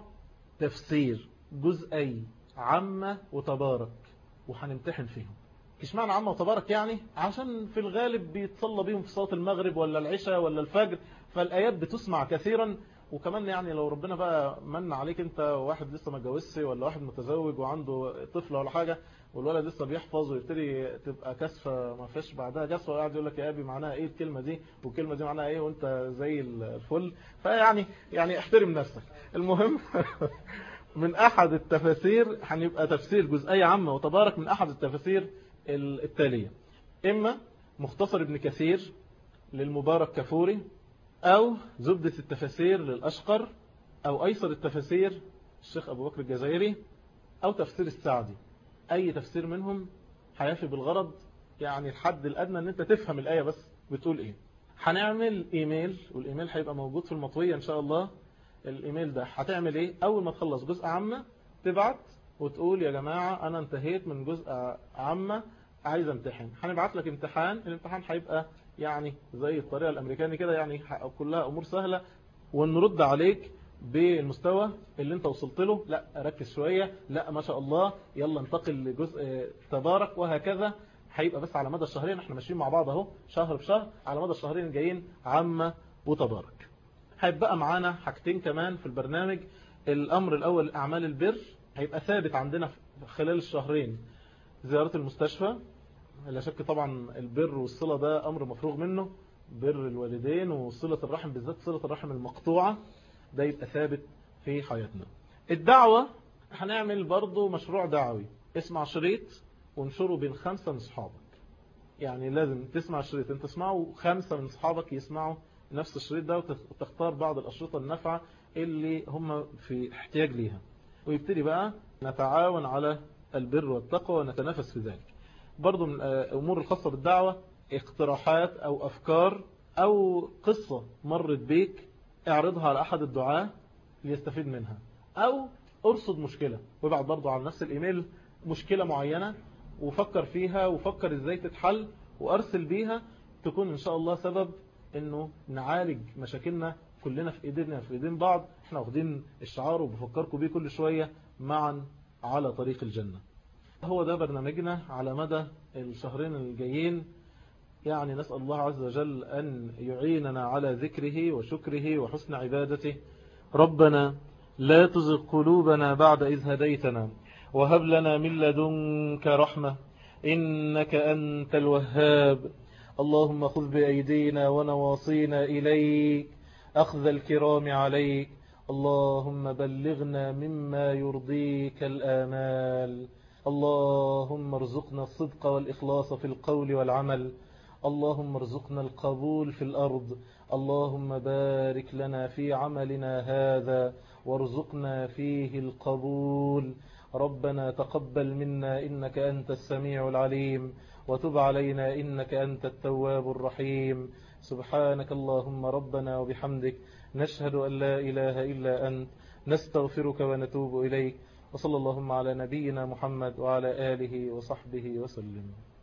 S1: تفسير جزئي عامة وتبارك، وهنمتحن فيهم. إيش معنى عامة وتبارك؟ يعني عشان في الغالب بيتصلى بيهم في صلاة المغرب ولا العشاء ولا الفجر، فالآيات بتسمع كثيرا. وكمان يعني لو ربنا بقى من عليك انت واحد لسه ما اتجوزش، ولا واحد متزوج وعنده طفل ولا حاجة، والولد لسه بيحفظ ويبتدي تبقى كسفة ما فيش بعدها كسفة، وقاعد يقول لك يا ابي معناها ايه الكلمة دي والكلمة دي معناها ايه وانت زي الفل. فيعني احترم نفسك. المهم من احد التفاسير هنبقى تفسير جزئية عامة وتبارك من احد التفاسير التالية: اما مختصر ابن كثير للمبارك كفوري، أو زبدة التفاسير للأشقر، أو أيسر التفاسير الشيخ أبو بكر الجزائري، أو تفسير السعدي. أي تفسير منهم هيفي بالغرض، يعني الحد الأدنى أن أنت تفهم الآية بس بتقول إيه. هنعمل إيميل، والإيميل هيبقى موجود في المطوية إن شاء الله. الإيميل ده هتعمل إيه؟ أول ما تخلص جزء عامة تبعت وتقول يا جماعة أنا انتهيت من جزء عامة عايز امتحن. هنبعت لك امتحان، الامتحان هيبقى يعني زي الطريقة الأمريكاني كده، يعني كلها أمور سهلة، ونرد عليك بالمستوى اللي انت وصلت له، لا ركز شوية، لا ما شاء الله يلا انتقل لجزء تبارك، وهكذا. هيبقى بس على مدى الشهرين، احنا ماشيين مع بعض اهو شهر بشهر، على مدى الشهرين الجايين عامة وتبارك. هيبقى معانا حاجتين كمان في البرنامج. الامر الاول اعمال البر، هيبقى ثابت عندنا خلال الشهرين زيارة المستشفى. لا شك طبعا البر والصلة ده امر مفروغ منه، بر الوالدين وصلة الرحم، بالذات صلة الرحم المقطوعة، ده يبقى ثابت في حياتنا. الدعوة، هنعمل برضو مشروع دعوي، اسمع شريط وانشره بين 5 من صحابك. يعني لازم تسمع الشريط، انت تسمعه 5 من صحابك يسمعوا نفس الشريط ده، وتختار بعض الأشرطة النافعة اللي هم في احتياج ليها، ويبتدي بقى نتعاون على البر والتقوى ونتنافس في ذلك. برضو من الأمور الخاصة بالدعوة، اقتراحات أو أفكار أو قصة مرت بيك، اعرضها على أحد الدعاة ليستفيد منها، أو أرصد مشكلة وابعت برضو على نفس الإيميل مشكلة معينة وفكر فيها وفكر إزاي تتحل وأرسل بيها، تكون إن شاء الله سبب إنه نعالج مشاكلنا كلنا في إيدينا في إيدين بعض. احنا واخدين الشعار وبفكركم بيه كل شوية، معا على طريق الجنة. هو ده برنامجنا على مدى الشهرين الجايين. يعني نسأل الله عز وجل أن يعيننا على ذكره وشكره وحسن عبادته. ربنا لا تزغ قلوبنا بعد إذ هديتنا، وهب لنا من لدنك رحمة إنك أنت الوهاب. اللهم خذ بأيدينا ونواصينا إليك أخذ الكرام عليك. اللهم بلغنا مما يرضيك الآمال. اللهم ارزقنا الصدق والإخلاص في القول والعمل. اللهم ارزقنا القبول في الأرض. اللهم بارك لنا في عملنا هذا وارزقنا فيه القبول. ربنا تقبل منا إنك أنت السميع العليم، وتب علينا إنك أنت التواب الرحيم. سبحانك اللهم ربنا وبحمدك، نشهد أن لا إله إلا أنت، نستغفرك ونتوب إليك. وصلى اللهم على نبينا محمد وعلى آله وصحبه وسلم.